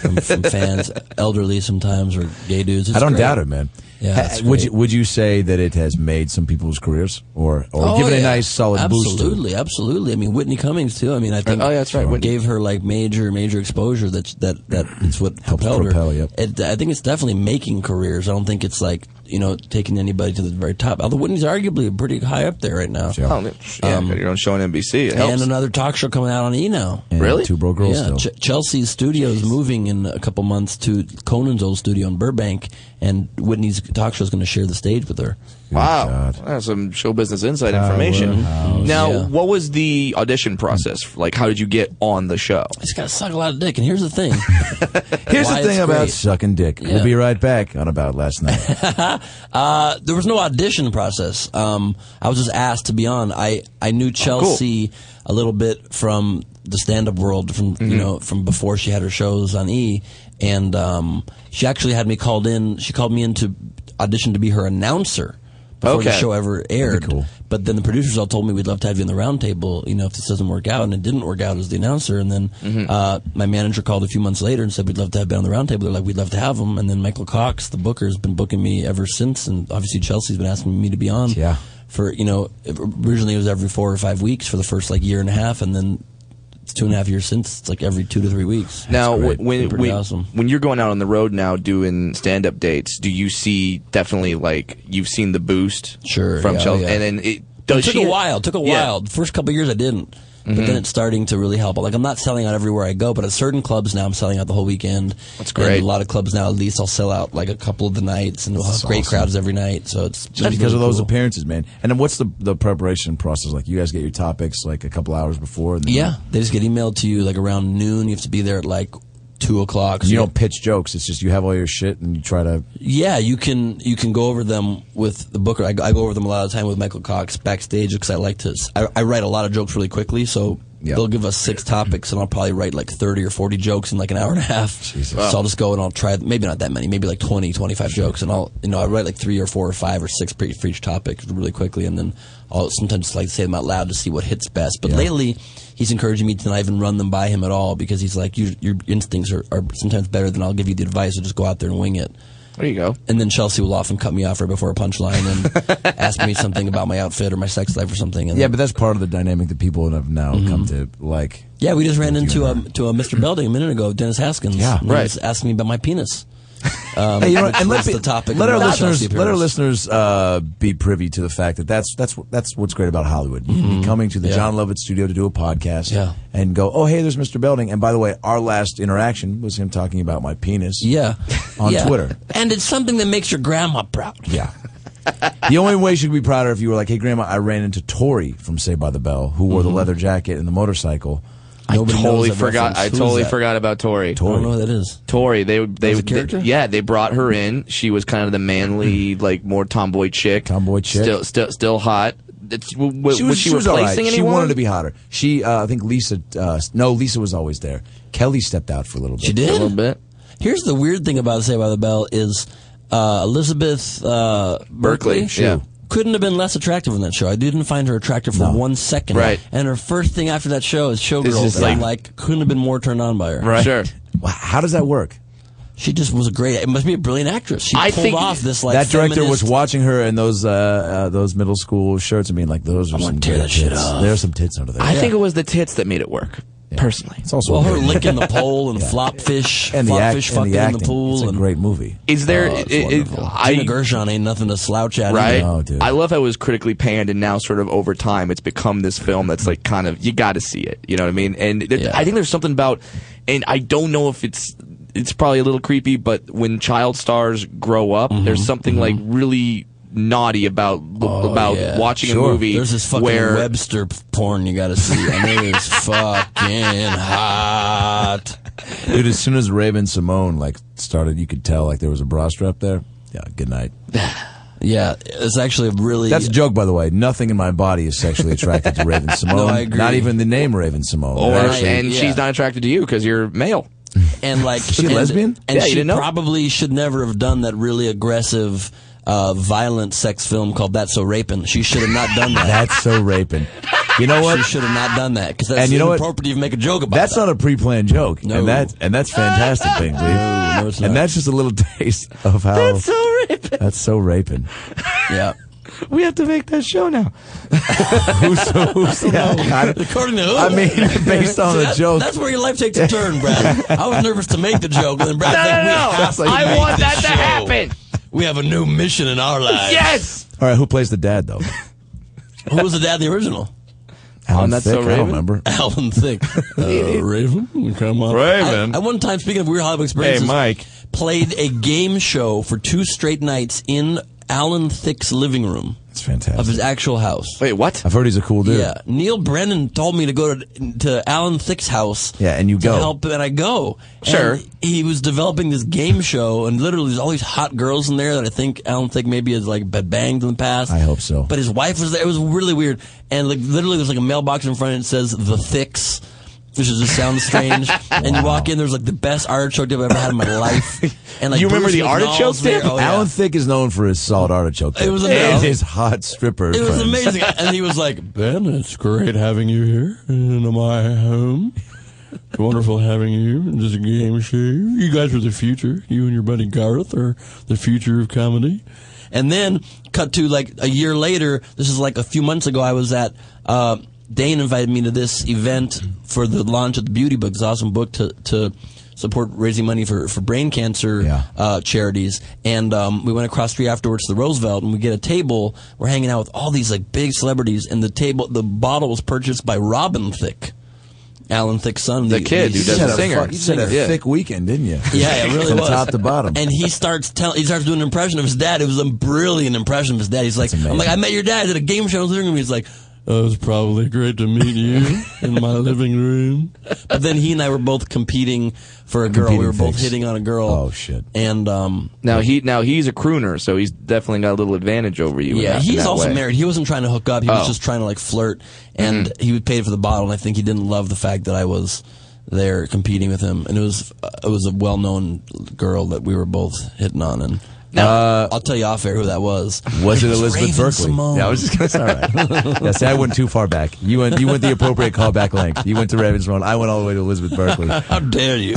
fans, elderly sometimes, or gay dudes. It's I don't great. doubt it, man. Yeah, it's great. Would you say that it has made some people's careers or give it a nice solid boost? Absolutely. I mean, Whitney Cummings too. I mean, I think that's right. Whitney gave her major exposure. That it's what Helps propelled propel, her. yep. I think it's definitely making careers. I don't think it's taking anybody to the very top. Although Whitney's arguably pretty high up there right now. Sure. You're on show on NBC. It helps. And another talk show coming out on E! Now. And Really? Two Broke Girls Yeah, still. Chelsea's studio is moving in a couple months to Conan's old studio in Burbank, and Whitney's talk show is going to share the stage with her. Wow, God. that's some show business inside information. Now, Yeah. what was the audition process? Like, how did you get on the show? I just got to suck a lot of dick, and here's the thing. Here's Why the thing it's about great. sucking dick. Yeah. We'll be right back on About Last Night. There was no audition process. I was just asked to be on. I knew Chelsea a little bit from the stand-up world, from from before she had her shows on E, and she actually had me called in. She called me in to audition to be her announcer before the show ever aired. Cool. But then the producers all told me, we'd love to have you in the round table, if this doesn't work out. And it didn't work out as the announcer. And then my manager called a few months later and said, we'd love to have Ben on the round table. They're like, we'd love to have him. And then Michael Cox, the booker, has been booking me ever since. And obviously Chelsea's been asking me to be on. Yeah. For, originally it was every 4 or 5 weeks for the first year and a half. And then it's 2.5 years since. It's every 2 to 3 weeks. Now, awesome. when you're going out on the road now doing stand-up dates, do you see definitely you've seen the boost from Chelsea? Yeah. And then it took a while. The first couple of years I didn't. But then it's starting to really help. I'm not selling out everywhere I go, but at certain clubs now I'm selling out the whole weekend. That's great. And a lot of clubs now, at least I'll sell out a couple of the nights, and we'll have great crowds every night. So it's just because of those appearances, man. And then what's the preparation process like? You guys get your topics a couple hours before? And then they just get emailed to you around noon. You have to be there at 2 o'clock. So you don't pitch jokes. It's just you have all your shit and you try to. Yeah, you can go over them with the booker. I go over them a lot of the time with Michael Cox backstage because I like to. I write a lot of jokes really quickly, so they'll give us 6 topics, and I'll probably write 30 or 40 jokes in an hour and a half. Jesus. So I'll just go and I'll try. Maybe not that many. Maybe 20, 25 jokes, and I'll I write 3 or 4 or 5 or 6 for each topic really quickly, and then I'll sometimes say them out loud to see what hits best. But lately, he's encouraging me to not even run them by him at all because he's like, your instincts are sometimes better than I'll give you the advice, so just go out there and wing it. There you go. And then Chelsea will often cut me off right before a punchline and ask me something about my outfit or my sex life or something. And but that's part of the dynamic that people have now come to like. Yeah, we just ran into a Mr. Belding a minute ago, Dennis Haskins. Yeah, right. He was asking me about my penis. Hey, and let our listeners be privy to the fact that that's what's great about Hollywood. You can be coming to the John Lovett studio to do a podcast and go, oh, hey, there's Mr. Belding. And by the way, our last interaction was him talking about my penis on Twitter. And it's something that makes your grandma proud. Yeah. The only way she'd be prouder if you were like, hey, Grandma, I ran into Tori from Saved by the Bell, who wore the leather jacket and the motorcycle. I totally forgot about Tori. I don't know who that is. Tori. They character? They brought her in. She was kind of the manly, more tomboy chick. Still hot. Was she replacing anyone? She wanted to be hotter. I think Lisa. Lisa was always there. Kelly stepped out for a little bit. She did a little bit. Here's the weird thing about Saved by the Bell is Elizabeth Berkley. Couldn't have been less attractive in that show. I didn't find her attractive for 1 second. Right. And her first thing after that show is Showgirls. And I'm couldn't have been more turned on by her. Right. Sure. Wow, how does that work? She just was it must be a brilliant actress. She pulled off this that director was watching her in those middle school shirts and being like, those are some tear that shit off. There's some tits under there. I think it was the tits that made it work. Personally, it's also her licking the pole and flopfish and flopfish fucking in the pool. It's a great movie. Is there? Gina Gershon ain't nothing to slouch at. Right? Oh, dude. I love how it was critically panned, and now sort of over time, it's become this film that's kind of you got to see it. You know what I mean? And I think there's something about, and I don't know if it's probably a little creepy, but when child stars grow up, there's something really naughty about watching a movie. There's this fucking Webster porn you gotta see, and it is fucking hot. Dude, as soon as Raven Simone started, you could tell there was a bra strap there. Yeah, good night. Yeah, it's actually That's a joke, by the way. Nothing in my body is sexually attracted to Raven Simone. No, I agree. Not even the name Raven Simone. She's not attracted to you because you're male. And is she a lesbian? And she probably should never have done that really aggressive violent sex film called That's So Rapin'. She should have not done that. That's So Rapin'. You know what? She should have not done that because that's inappropriate to even make a joke about. That's not a pre-planned joke. No. And that's fantastic, Big Leaf. No, it's not. And that's just a little taste of how That's So Rapin'. That's So Rapin'. Yeah. We have to make that show now. According to who? I mean, based on the joke. That's where your life takes a turn, Brad. I was nervous to make the joke, and then Brad I want that to happen. We have a new mission in our lives. Yes! All right, who plays the dad, though? Who was the dad in the original? Alan That's Thicke, So I Raven? don't remember. Alan Thicke. Raven? Come on. Raven. I one time, speaking of Weird Hollywood Experiences, Hey, Mike. played a game show for 2 straight nights in Alan Thicke's living room. It's fantastic. Of his actual house. Wait, what? I've heard he's a cool dude. Yeah. Neil Brennan told me to go to Alan Thicke's house. Yeah, and you to go. help, and I go. Sure. And he was developing this game show, and literally there's all these hot girls in there that I think Alan Thicke maybe has like banged in the past. I hope so. But his wife was there. It was really weird. And like literally there's like a mailbox in front and it says The Thicks. Which just sounds strange. And you walk in, there's like the best artichoke dip I've ever had in my life. And like You remember Bruce the McNall's artichoke there. dip? Oh, yeah. Alan Thicke is known for his solid artichoke dip. It was And amazing. his hot stripper It was friends. amazing. And he was like, Ben, it's great having you here in my home. It's wonderful having you in this game show. You guys are the future. You and your buddy Garth are the future of comedy. And then, cut to like a year later, this is like a few months ago, I was at, Dane invited me to this event for the launch of the Beauty Book, this awesome book to support raising money for brain cancer charities. And we went across the street afterwards to the Roosevelt, and we get a table. We're hanging out with all these like big celebrities, and the bottle was purchased by Robin Thicke, Alan Thicke's son. The kid who does the singer. You just had a thick weekend, didn't you? Yeah, it really From was. top to bottom. And he starts doing an impression of his dad. It was a brilliant impression of his dad. He's like, I'm like, I met your dad at a game show in the living room. He's like, oh, it was probably great to meet you in my living room. But then he and I were both competing for a girl. We were both hitting on a girl. Oh shit! And now he's a crooner, so he's definitely got a little advantage over you. Yeah, in he's that also way. married. He wasn't trying to hook up. He was just trying to like flirt. And he would pay for the bottle. And I think he didn't love the fact that I was there competing with him. And it was a well-known girl that we were both hitting on. And I'll tell you off air who that was. Was it was Elizabeth Raven Berkley? Simone. Yeah, I was just gonna say. All right. Yeah, see, I went too far back. You went the appropriate callback length. You went to Raven Simone. I went all the way to Elizabeth Berkley. How dare you?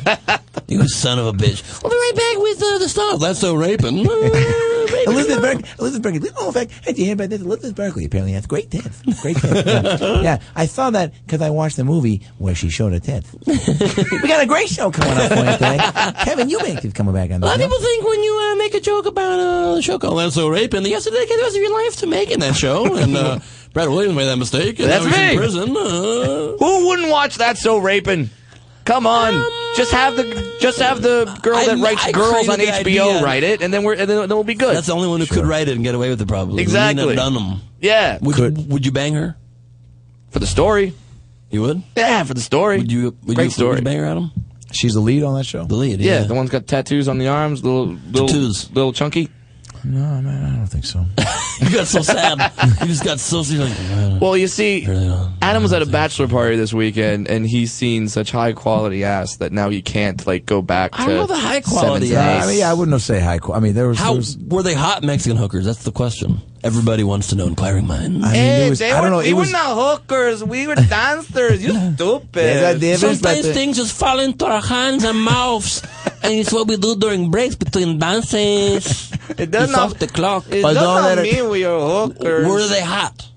You son of a bitch. We'll be right back with the stuff. That's so raping. Elizabeth Berkley. Little fact, had you hear about this? Elizabeth Berkley apparently has great tits. Great tits. Yeah, I saw that because I watched the movie where she showed her tits. We got a great show coming up for you today. Kevin Eubanks is coming back on A the lot of show. people think when you make a joke about a show called That's So Raping, you have to dedicate the rest of your life to making that show. And Brad Williams made that mistake. And That's now he's me. in prison. Who wouldn't watch That So Raping? Come on, just have the girl that writes I girls on created the HBO idea. write it, and then we'll be good. That's the only one who could write it and get away with it, probably. Exactly. Lena Dunham. Yeah, Would you bang her? for the story. You would? Yeah, for the story. Would you bang her, Adam? She's the lead on that show. The lead, Yeah, the one's got tattoos on the arms, Tattoos. little chunky. No, man, I don't think so. You got so sad. You just got so like, Well, you see, really don't. Adam was at a bachelor party this weekend, and he's seen such high quality ass that now he can't like go back to. I don't know the high quality 7th ass. grade. I mean, yeah, I wouldn't say high. I mean, there was. Were they hot Mexican hookers? That's the question. Everybody wants to know, inquiring minds. I mean, it was. I don't know. It was. not hookers. We were dancers. You stupid. There's that difference, Sometimes but things just fall into our hands and mouths, and it's what we do during breaks between dances. It does It's not. off the clock. It But does don't not let it- mean we are hookers. Were they hot?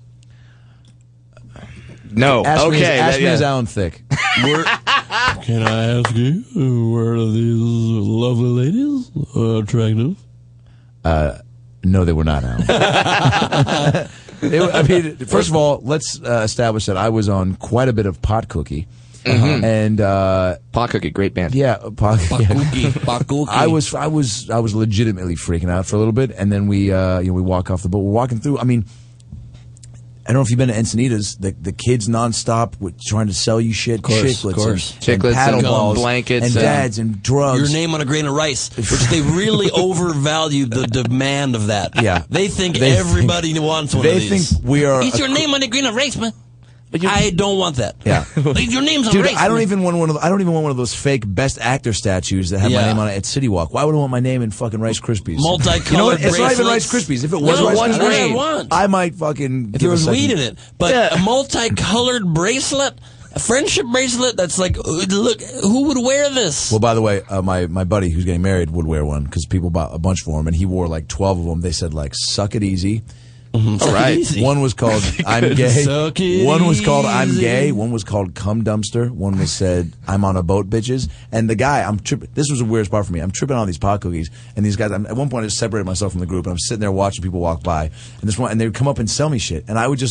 No. Ask me, Okay. ask me yeah. is Alan Thicke. Can I ask you, were these lovely ladies attractive? No, they were not, Alan. I mean, first of all, let's establish that I was on quite a bit of Pot Cookie. And Pot Cookie, great band. yeah, Bakuki. I was legitimately freaking out for a little bit, and then we walk off the boat. We're walking through. I mean, I don't know if you've been to Encinitas. The kids nonstop with trying to sell you shit, chiclets, of course. and Chiclets paddle and balls, blankets and and- dads and drugs. Your name on a grain of rice, which they really overvalue the demand of that. Yeah. They think They everybody wants one They of these. think we are. It's your name on a grain of rice, man. I don't want that. Yeah. Your name's on Dude, rice. I don't man. even want one of those fake Best Actor statues that have my Yeah. name on it at City Walk. Why would I want my name in fucking Rice Krispies? Multicolored You know what? It's not even Rice bracelets. Krispies. If it was No, Rice that's what I Krispies, want. I might fucking. If give there a was second. weed in it, but a multicolored bracelet, a friendship bracelet that's like, look, who would wear this? Well, by the way, my buddy who's getting married would wear one because people bought a bunch for him, and he wore like 12 of them. They said like, "Suck it easy." All right. One was called "I'm gay." Suck it One was called "I'm easy. gay." One was called "Cum Dumpster." One was said "I'm on a boat, bitches." And the guy, I'm tripping. This was the weirdest part for me. I'm tripping on these pot cookies, and these guys. At one point, I just separated myself from the group, and I'm sitting there watching people walk by, and they would come up and sell me shit, and I would just.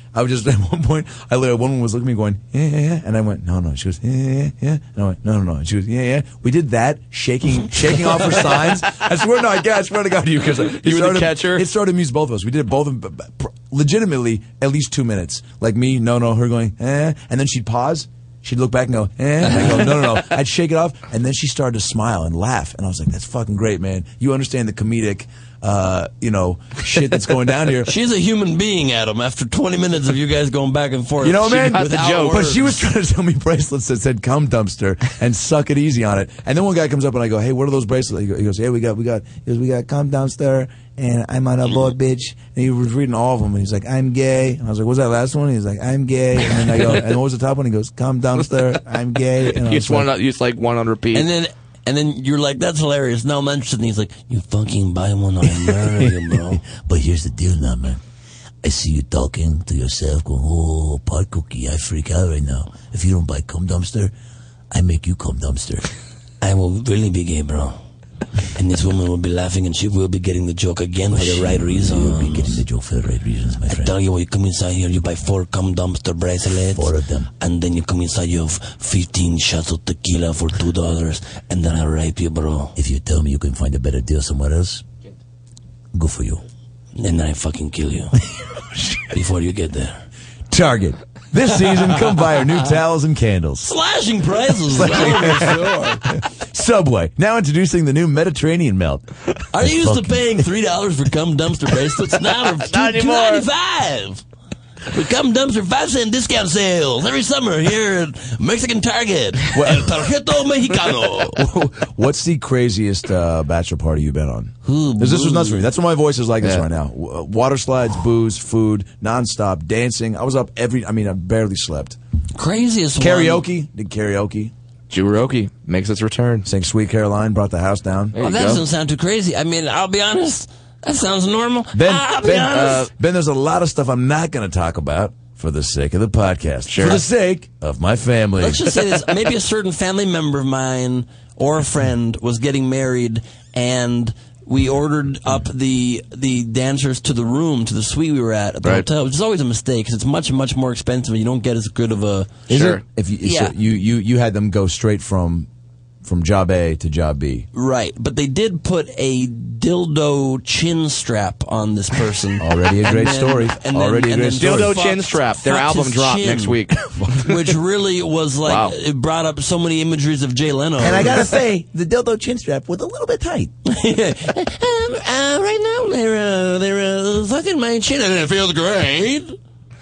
I was just, at one point, one woman was looking at me going, yeah. And I went, no. She goes, yeah. And I went, no. And she goes, yeah. We did that, shaking off her signs. I swear to God to you, because you were the catcher. It started to amuse both of us. We did it both, legitimately, at least 2 minutes. Like me, no, her going, and then she'd pause. She'd look back and go, and I go, no. I'd shake it off, and then she started to smile and laugh. And I was like, that's fucking great, man. You understand the comedic, shit that's going down here. She's a human being, Adam, after 20 minutes of you guys going back and forth. You know, man? Got the joke. But she was trying to sell me bracelets that said "cum dumpster" and "suck it easy" on it. And then one guy comes up and I go, "Hey, what are those bracelets?" He goes, "Yeah, we got cum dumpster and I'm on a boat, bitch." And he was reading all of them and he's like, "I'm gay." And I was like, "What's that last one?" He's like, "I'm gay." And then I go, "And what was the top one?" He goes, "Cum dumpster, I'm gay." And you just one on repeat. And then you're like, that's hilarious. Now I'm interested. And he's like, you fucking buy one or I murder you, bro. But here's the deal now, man. I see you talking to yourself, going, "Oh, pot cookie, I freak out right now. If you don't buy cum dumpster, I make you cum dumpster." I will really be gay, bro. And this woman will be laughing and she will be getting the joke again for the right reasons. She will be getting the joke for the right reasons, my friend. I tell you, when you come inside here, you buy 4 cum dumpster bracelets. 4 of them. And then you come inside, you have 15 shots of tequila for $2. And then I rape you, bro. If you tell me you can find a better deal somewhere else, good for you. And then I fucking kill you before you get there. Target. This season, come buy our new towels and candles. Slashing prices. Subway, now introducing the new Mediterranean melt. Are you used to paying $3 for cum dumpster bracelets? Now they're $2.95. With cum dumpster 5-cent discount sales every summer here at Mexican Target. El Tarjeto Mexicano. What's the craziest bachelor party you've been on? This was nuts for me. That's why my voice is like this right now. Water slides, booze, food, nonstop, dancing. I was up I barely slept. Craziest karaoke. Did karaoke. Jewelry makes its return. Sang Sweet Caroline, brought the house down. That doesn't sound too crazy. I mean, I'll be honest. That sounds normal. Ben, there's a lot of stuff I'm not going to talk about for the sake of the podcast. Sure. For the sake of my family. Let's just say this. Maybe a certain family member of mine or a friend was getting married, and we ordered up the dancers to the room, to the suite we were at the hotel, which is always a mistake because it's much, much more expensive and you don't get as good of a... Sure. So you had them go straight from job A to job B. Right, but they did put a dildo chin strap on this person. Already a great story. Already a great story. Dildo chin strap. Their album dropped next week. Which really was like, it brought up so many imageries of Jay Leno. And I gotta say, the dildo chin strap was a little bit tight. Right now, they're sucking my chin and it feels great.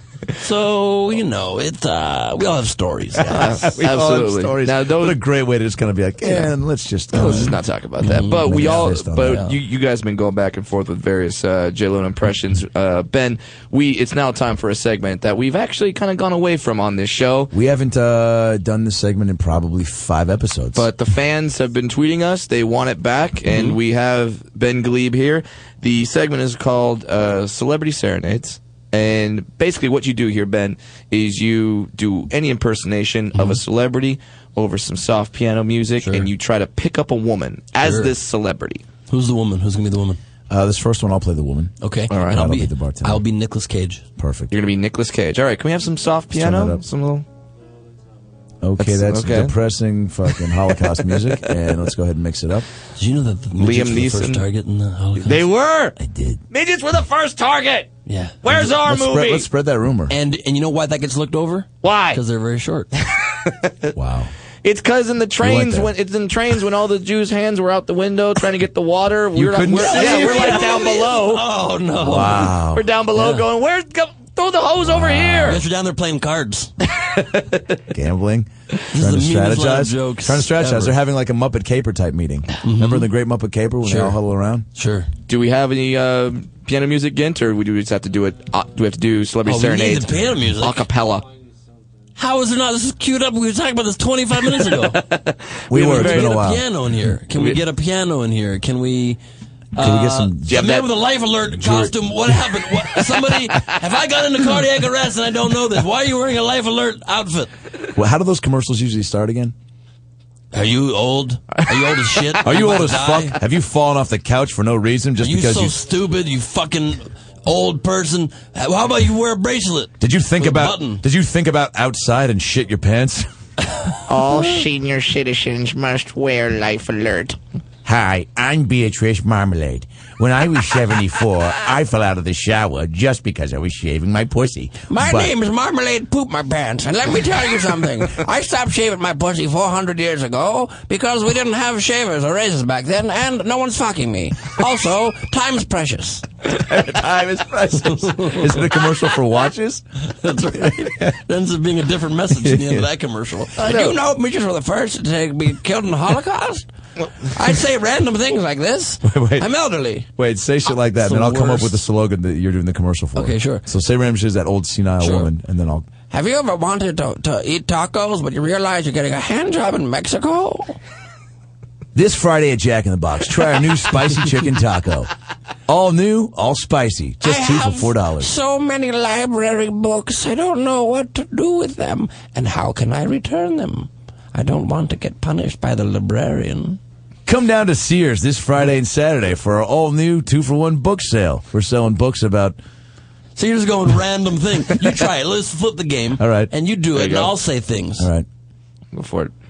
So, we all have stories. Absolutely. All have stories. Now, what a great way to just kind of be like, let's just not talk about that. But you guys have been going back and forth with various J Lo impressions. Ben, it's now time for a segment that we've actually kind of gone away from on this show. We haven't done this segment in probably 5 episodes. But the fans have been tweeting us. They want it back, and we have Ben Glebe here. The segment is called Celebrity Serenades. And basically what you do here, Ben, is you do any impersonation of a celebrity over some soft piano music, and you try to pick up a woman as this celebrity. Who's the woman? Who's going to be the woman? This first one, I'll play the woman. Okay. All right. And I'll be the bartender. I'll be Nicolas Cage. Perfect. You're going to be Nicolas Cage. All right. Can we have some soft piano? Some little... Okay, that's depressing fucking Holocaust music, and let's go ahead and mix it up. Did you know that the midgets were the first target in the Holocaust? They were! I did. Midgets were the first target! Yeah. Where's our movie? Let's spread that rumor. And you know why that gets looked over? Why? Because they're very short. Wow. It's because in the trains when all the Jews' hands were out the window trying to get the water. We're like down below. Oh no! Wow. We're down below going. Throw the hose over here. Yes, we're down there playing cards, gambling, trying to strategize. They're having like a Muppet Caper type meeting. Remember the Great Muppet Caper when they all huddle around? Sure. Do we have any piano music, Gint, or do we just have to do it? Do we have to do Celebrity Serenades? We need the piano music. A cappella. How is there not? This is queued up. We were talking about this 25 minutes ago. It's been a while. Piano in here. Can we get a piano in here? Can we? Can we get some? The man with a life alert costume. What happened? Have I got into cardiac arrest and I don't know this? Why are you wearing a life alert outfit? Well, how do those commercials usually start again? Are you old? Are you old as shit? Are you old as fuck? Have you fallen off the couch for no reason just because you so stupid? You fucking Old person, how about you wear a bracelet? Did you think with a about? button? Did you think about outside and shit your pants? All senior citizens must wear Life Alert. Hi, I'm Beatrice Marmalade. When I was 74, I fell out of the shower just because I was shaving my pussy. My But- name is Marmalade Poop My Pants, and let me tell you something. I stopped shaving my pussy 400 years ago because we didn't have shavers or razors back then, and no one's fucking me. Also, time's precious. Time is precious. Is it a commercial for watches? That's right. It ends up being a different message at the end of that commercial. Did you know midgets were the first to be killed in the Holocaust? I'd say random things like this. Wait. I'm elderly. Wait, say shit like that, It's and then the I'll come up worst. with the slogan that you're doing the commercial for. Okay, sure. So say random shit is that old senile Sure. woman, and then I'll. Have you ever wanted to eat tacos, but you realize you're getting a hand job in Mexico? This Friday at Jack in the Box, try our new spicy chicken taco. All new, all spicy. Just I two have for $4. so many library books, I don't know what to do with them. And how can I return them? I don't want to get punished by the librarian. Come down to Sears this Friday and Saturday for our all-new 2-for-1 book sale. We're selling books about... So you're just going random thing. You try it. Let's flip the game. All right. And you do There it, you and go. I'll say things. All right. Go for it.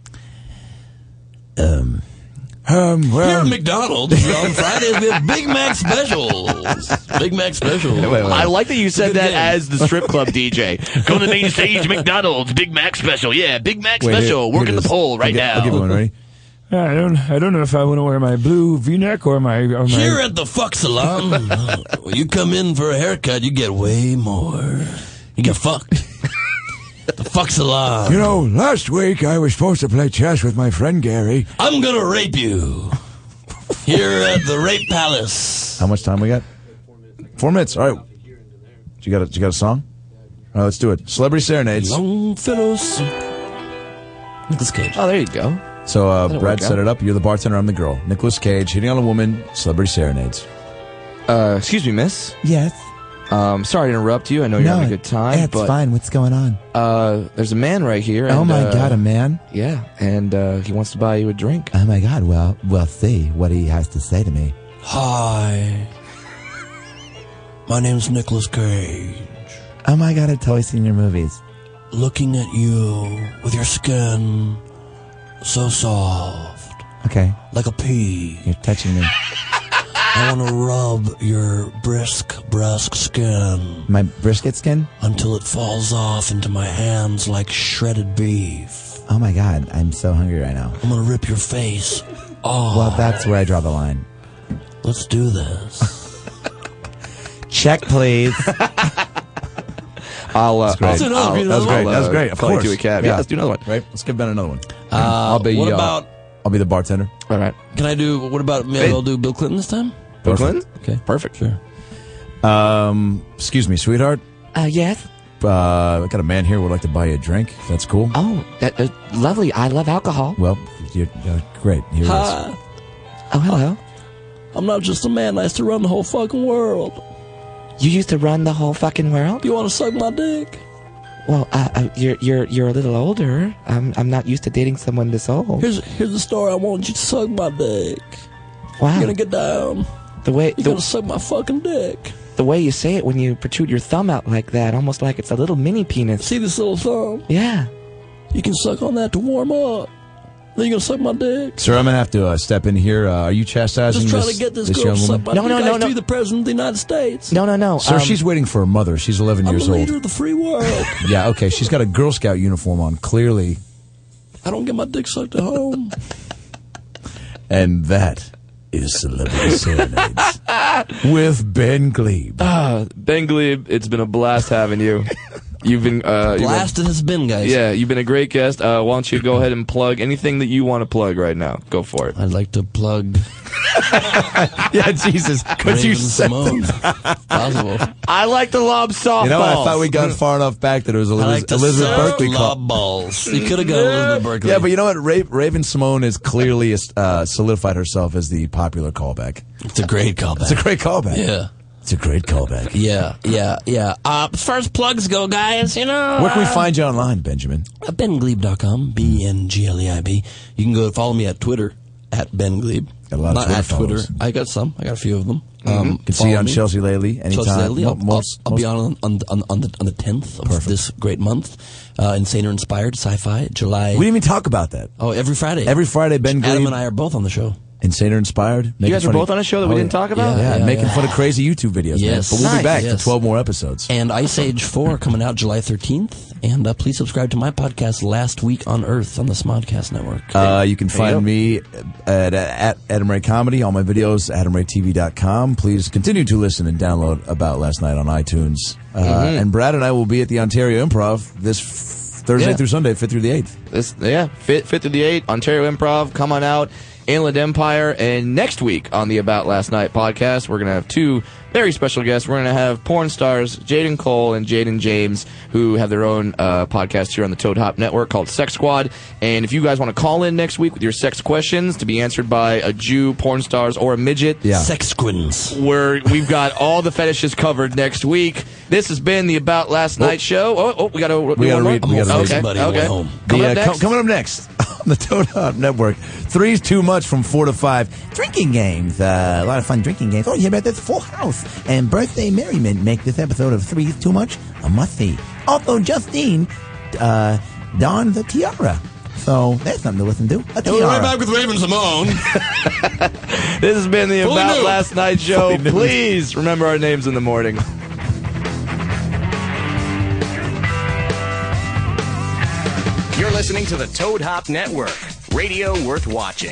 Here Well, at McDonald's, on Fridays, we have Big Mac specials. Big Mac specials. I like that you said Good that game. as the strip club DJ. Go to the main stage, McDonald's, Big Mac special. Yeah, Big Mac wait, special. here Working it the is. pole right now. I'll give you one, ready? I don't know if I want to wear my blue V-neck or my. Here at the Fuck Salon, when you come in for a haircut, you get way more. You get fucked. The Fuck Salon. You know, last week I was supposed to play chess with my friend Gary. I'm gonna rape you. Here at the Rape Palace. How much time we got? 4 minutes. All right. You got a song? All right, let's do it. Celebrity Serenades. Longfellows. Nicolas Cage. Oh, there you go. So That'll Brad work set out. it up. You're the bartender. I'm the girl. Nicolas Cage hitting on a woman. Celebrity Serenades. Excuse me, miss. Yes. Sorry to interrupt you. I know you're having a good time, It's but fine. What's going on? there's a man right here. Oh and, my God, a man? Yeah, and he wants to buy you a drink. Oh my God. Well, see what he has to say to me. Hi. My name's Nicolas Cage. Oh my God, I've totally seen your movies. Looking at you with your skin so soft, Okay, like a pea. you're touching me. I want to rub your brisk skin My brisket skin? until it falls off into my hands like shredded beef. Oh my God, I'm so hungry right now. I'm gonna rip your face. Oh, Well, that's where I draw the line. let's do this. Check, please. I'll. Let's do another I'll- one. That was great. I'll, That was great. Of call you course. to a cab. Yeah, let's do another one. Right. Let's give Ben another one. I'll be. What about? I'll be the bartender. All right. Can I do? What about? Maybe I'll do Bill Clinton this time. Bill Perfect. Clinton? Okay, Perfect. sure. Excuse me, sweetheart. Yes. I got a man here who would like to buy you a drink. If that's cool. Oh, that lovely. I love alcohol. Well, you're, great. Here it is. Hi. Oh, hello. I'm not just a man. I used to run the whole fucking world. You used to run the whole fucking world? You want to suck my dick? Well, you're a little older. I'm not used to dating someone this old. Here's the story. I want you to suck my dick. Wow. You're gonna get down. You're gonna suck my fucking dick. The way you say it when you protrude your thumb out like that, almost like it's a little mini penis. See this little thumb? Yeah. You can suck on that to warm up. Then you're gonna suck my dick. Sir, I'm gonna have to step in here. Are you chastising Just trying this, to get this this girl young to suck woman? my No, dick. no, I used to no. be the president of the United States. No. Sir, she's waiting for her mother. She's 11 I'm years the old. leader of the free world. Yeah, okay. She's got a Girl Scout uniform on, clearly. I don't get my dick sucked at home. And that is Celebrity Serenades with Ben Glebe. Ben Glebe, it's been a blast having you. You've been Blasted has been, guys. Yeah, you've been a great guest. Why don't you go ahead and plug anything that you want to plug right now? Go for it. I'd like to plug Yeah, Jesus. Could you Raven say Simone. Possible. I like to lob softballs. You know, I thought we got far enough back that it was I like to Elizabeth serve Berkley call. lob balls. You could have got Elizabeth Berkley. Yeah, but you know what? Raven Simone has clearly solidified herself as the popular callback. it's a great callback. It's a great callback. Yeah. It's a great callback. Yeah. As far as plugs go, guys, you know. Where can we find you online, Benjamin? BenGlebe.com, BenGleib. You can go follow me at Twitter, at Ben Glebe. Got a lot of Not Twitter at Twitter. followers. I got some. I got a few of them. You can see you on Chelsea Lately anytime. Chelsea Lately. I'll be on the 10th of this great month. Insane or Inspired Sci-Fi, July. We didn't even talk about that. Oh, every Friday. Every Friday, Ben Glebe. Adam and I are both on the show. Insane or Inspired. You guys are both on a show that we didn't talk about? Yeah, making fun of crazy YouTube videos. Yes. Man. But we'll be back to 12 more episodes. And Ice Age 4 coming out July 13th. And please subscribe to my podcast, Last Week on Earth, on the Smodcast Network. You can find me at Adam Ray Comedy. All my videos, AdamRayTV.com. Please continue to listen and download About Last Night on iTunes. And Brad and I will be at the Ontario Improv this Thursday through Sunday, 5th through the 8th. 5th through the 8th, Ontario Improv. Come on out. Inland Empire. And next week on the About Last Night podcast, we're going to have two very special guests. We're going to have porn stars Jaden Cole and Jaden James, who have their own podcast here on the Toad Hop Network called Sex Squad. And if you guys want to call in next week with your sex questions to be answered by a Jew, porn stars, or a midget, sex squins, we've got all the fetishes covered next week. This has been the About Last Night show. We got to read. Home. Coming up next on the Toad Hop Network. 3's Too Much from 4 to 5. Drinking games. A lot of fun drinking games. Oh, you hear about this? Full House and Birthday Merriment make this episode of 3's Too Much a must-see. Also, Justine donned the tiara. So that's something to listen to. A tiara. We're right back with Raven Simone. This has been the About Last Night show. Please remember our names in the morning. You're listening to the Toad Hop Network, radio worth watching.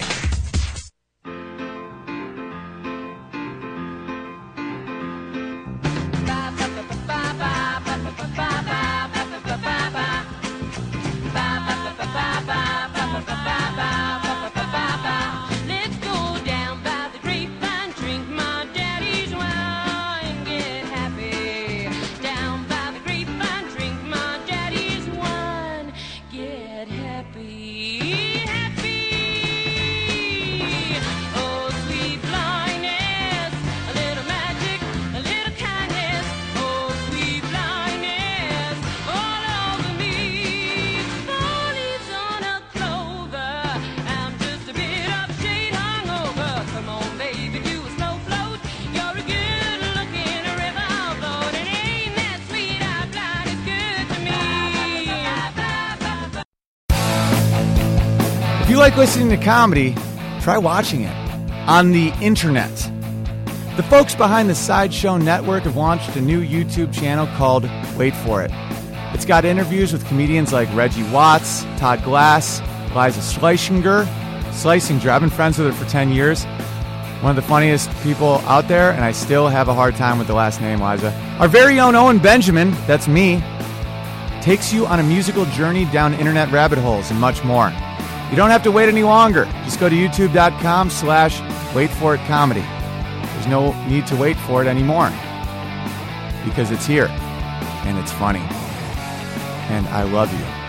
If you like listening to comedy, try watching it on the internet. The folks behind the Sideshow Network have launched a new YouTube channel called Wait For It. It's got interviews with comedians like Reggie Watts, Todd Glass, Liza Schlesinger. I've been friends with her for 10 years. One of the funniest people out there, and I still have a hard time with the last name, Liza. Our very own Owen Benjamin, that's me, takes you on a musical journey down internet rabbit holes and much more. You don't have to wait any longer. Just go to youtube.com/waitforitcomedy. There's no need to wait for it anymore because it's here and it's funny. And I love you.